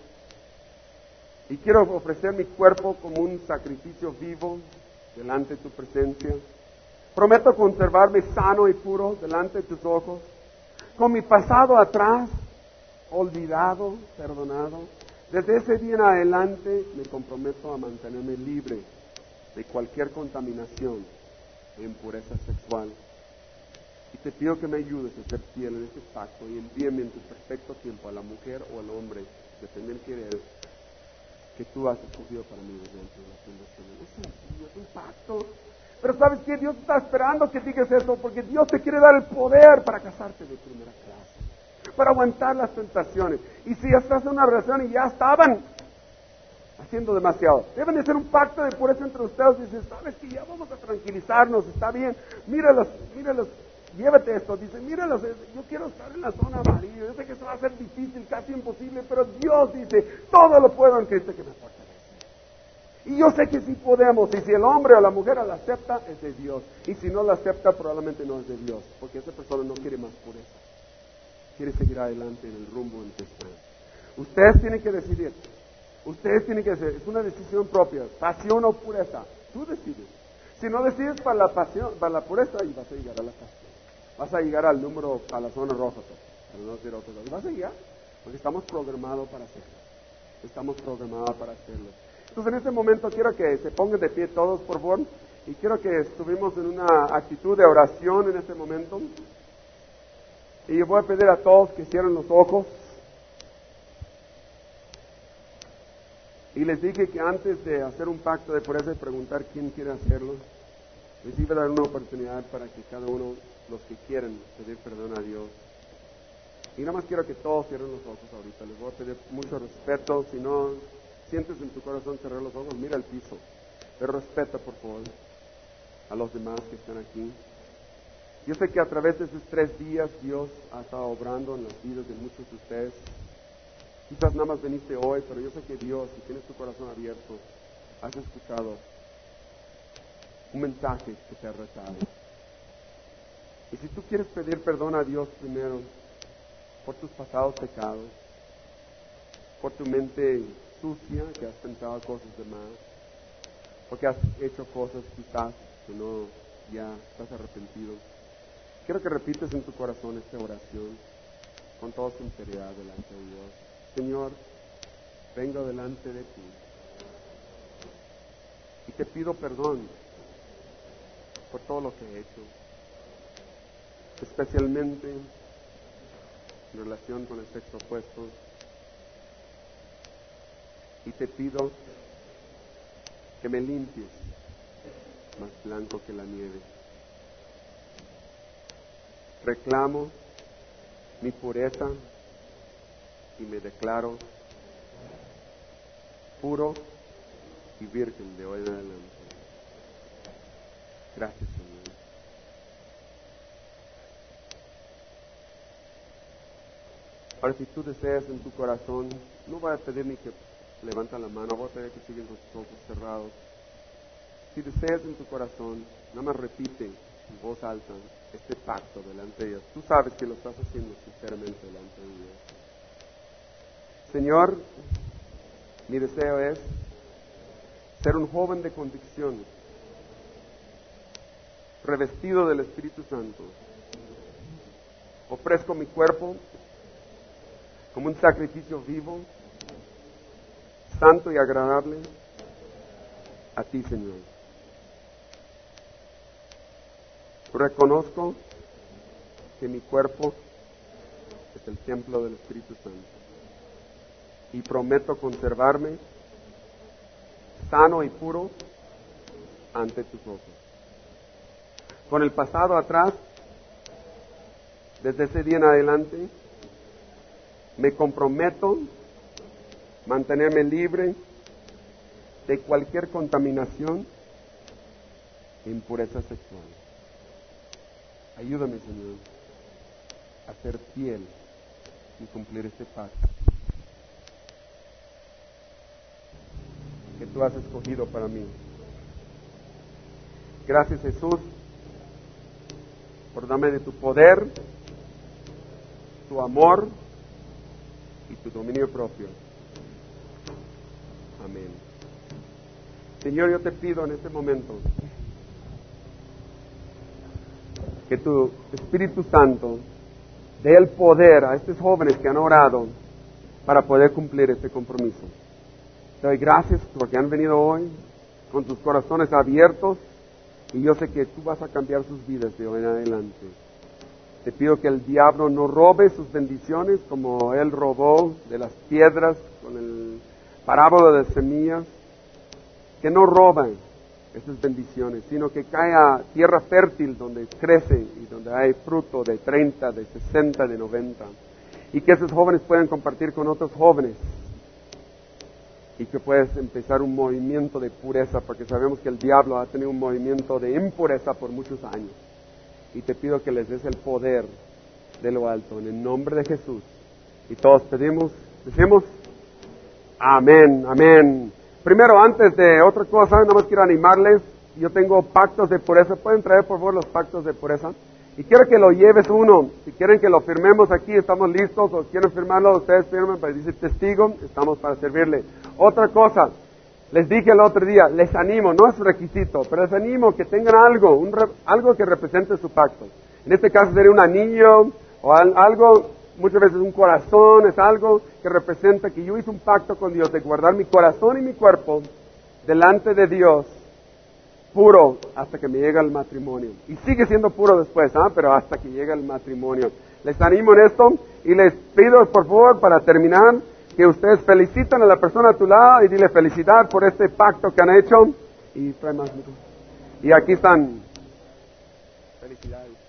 Y quiero ofrecer mi cuerpo como un sacrificio vivo delante de tu presencia. Prometo conservarme sano y puro delante de tus ojos. Con mi pasado atrás, olvidado, perdonado. Desde ese día en adelante me comprometo a mantenerme libre de cualquier contaminación e impureza sexual. Y te pido que me ayudes a ser fiel en este pacto y envíame en tu perfecto tiempo a la mujer o al hombre, depende de quién eres, que tú has escogido para mí desde antes de la fundación. Es un pacto. Pero ¿sabes qué? Dios está esperando que digas eso, porque Dios te quiere dar el poder para casarte de primera clase, para aguantar las tentaciones. Y si ya estás en una relación y ya estaban haciendo demasiado, deben de hacer un pacto de pureza entre ustedes. Dicen, ¿sabes qué? Ya vamos a tranquilizarnos, está bien. Míralos, llévate esto. Dice, míralos, yo quiero estar en la zona amarilla. Yo sé que eso va a ser difícil, casi imposible, pero Dios dice, todo lo puedo en Cristo que me fortalece. Y yo sé que sí podemos, y si el hombre o la mujer la acepta, es de Dios. Y si no la acepta, probablemente no es de Dios, porque esa persona no quiere más pureza. Quiere seguir adelante en el rumbo en que están. Ustedes tienen que decidir. Ustedes tienen que decidir. Es una decisión propia, pasión o pureza. Tú decides. Si no decides para la pasión, para la pureza, y vas a llegar a la pasión. Vas a llegar al número, a la zona roja, para no decir otra cosa. Vas a llegar, porque estamos programados para hacerlo. Estamos programados para hacerlo. Entonces en este momento quiero que se pongan de pie todos, por favor, y quiero que estuvimos en una actitud de oración en este momento. Y yo voy a pedir a todos que cierren los ojos. Y les dije que antes de hacer un pacto de pureza y preguntar quién quiere hacerlo, les iba a dar una oportunidad para que cada uno, los que quieren, pedir perdón a Dios. Y nada más quiero que todos cierren los ojos ahorita. Les voy a pedir mucho respeto. Si no sientes en tu corazón cerrar los ojos, mira al piso. Pero respeta, por favor, a los demás que están aquí. Yo sé que a través de esos 3 días Dios ha estado obrando en las vidas de muchos de ustedes. Quizás nada más viniste hoy, pero yo sé que Dios, si tienes tu corazón abierto, has escuchado un mensaje que te ha retado. Y si tú quieres pedir perdón a Dios primero por tus pasados pecados, por tu mente sucia, que has pensado cosas de más, porque has hecho cosas quizás que no ya estás arrepentido, quiero que repites en tu corazón esta oración con toda sinceridad delante de Dios. Señor, vengo delante de ti y te pido perdón por todo lo que he hecho, especialmente en relación con el sexo opuesto, y te pido que me limpies más blanco que la nieve. Reclamo mi pureza y me declaro puro y virgen de hoy en adelante. Gracias, Señor. Ahora, si tú deseas en tu corazón, no voy a pedir ni que levanten la mano, voy a pedir que sigan con sus ojos cerrados. Si deseas en tu corazón, nada más repite en voz alta este pacto delante de Dios. Tú sabes que lo estás haciendo sinceramente delante de Dios. Señor, mi deseo es ser un joven de convicción, revestido del Espíritu Santo. Ofrezco mi cuerpo como un sacrificio vivo, santo y agradable a ti, Señor. Reconozco que mi cuerpo es el templo del Espíritu Santo y prometo conservarme sano y puro ante tus ojos. Con el pasado atrás, desde ese día en adelante, me comprometo a mantenerme libre de cualquier contaminación e impureza sexual. Ayúdame, Señor, a ser fiel y cumplir este pacto que tú has escogido para mí. Gracias, Jesús, por darme de tu poder, tu amor y tu dominio propio. Amén. Señor, yo te pido en este momento que tu Espíritu Santo dé el poder a estos jóvenes que han orado para poder cumplir este compromiso. Te doy gracias porque han venido hoy con sus corazones abiertos y yo sé que tú vas a cambiar sus vidas de hoy en adelante. Te pido que el diablo no robe sus bendiciones como él robó de las piedras con el parábola de semillas, que no roban esas bendiciones, sino que cae a tierra fértil donde crece y donde hay fruto de 30, de 60, de 90, y que esos jóvenes puedan compartir con otros jóvenes y que puedas empezar un movimiento de pureza, porque sabemos que el diablo ha tenido un movimiento de impureza por muchos años, y te pido que les des el poder de lo alto, en el nombre de Jesús. Y todos decimos, amén, amén. Primero, antes de otra cosa, nada más quiero animarles, yo tengo pactos de pureza, pueden traer por favor los pactos de pureza, y quiero que lo lleves uno, si quieren que lo firmemos aquí, estamos listos, o quieren firmarlo, ustedes firmen para decir testigo, estamos para servirle. Otra cosa, les dije el otro día, les animo, no es requisito, pero les animo que tengan algo, algo que represente su pacto. En este caso sería un anillo, o algo, muchas veces un corazón, es algo que representa que yo hice un pacto con Dios de guardar mi corazón y mi cuerpo delante de Dios, puro hasta que me llegue el matrimonio. Y sigue siendo puro después, pero hasta que llegue el matrimonio. Les animo en esto y les pido, por favor, para terminar, que ustedes feliciten a la persona a tu lado y dile felicidad por este pacto que han hecho. Y trae más. Y aquí están. Felicidades.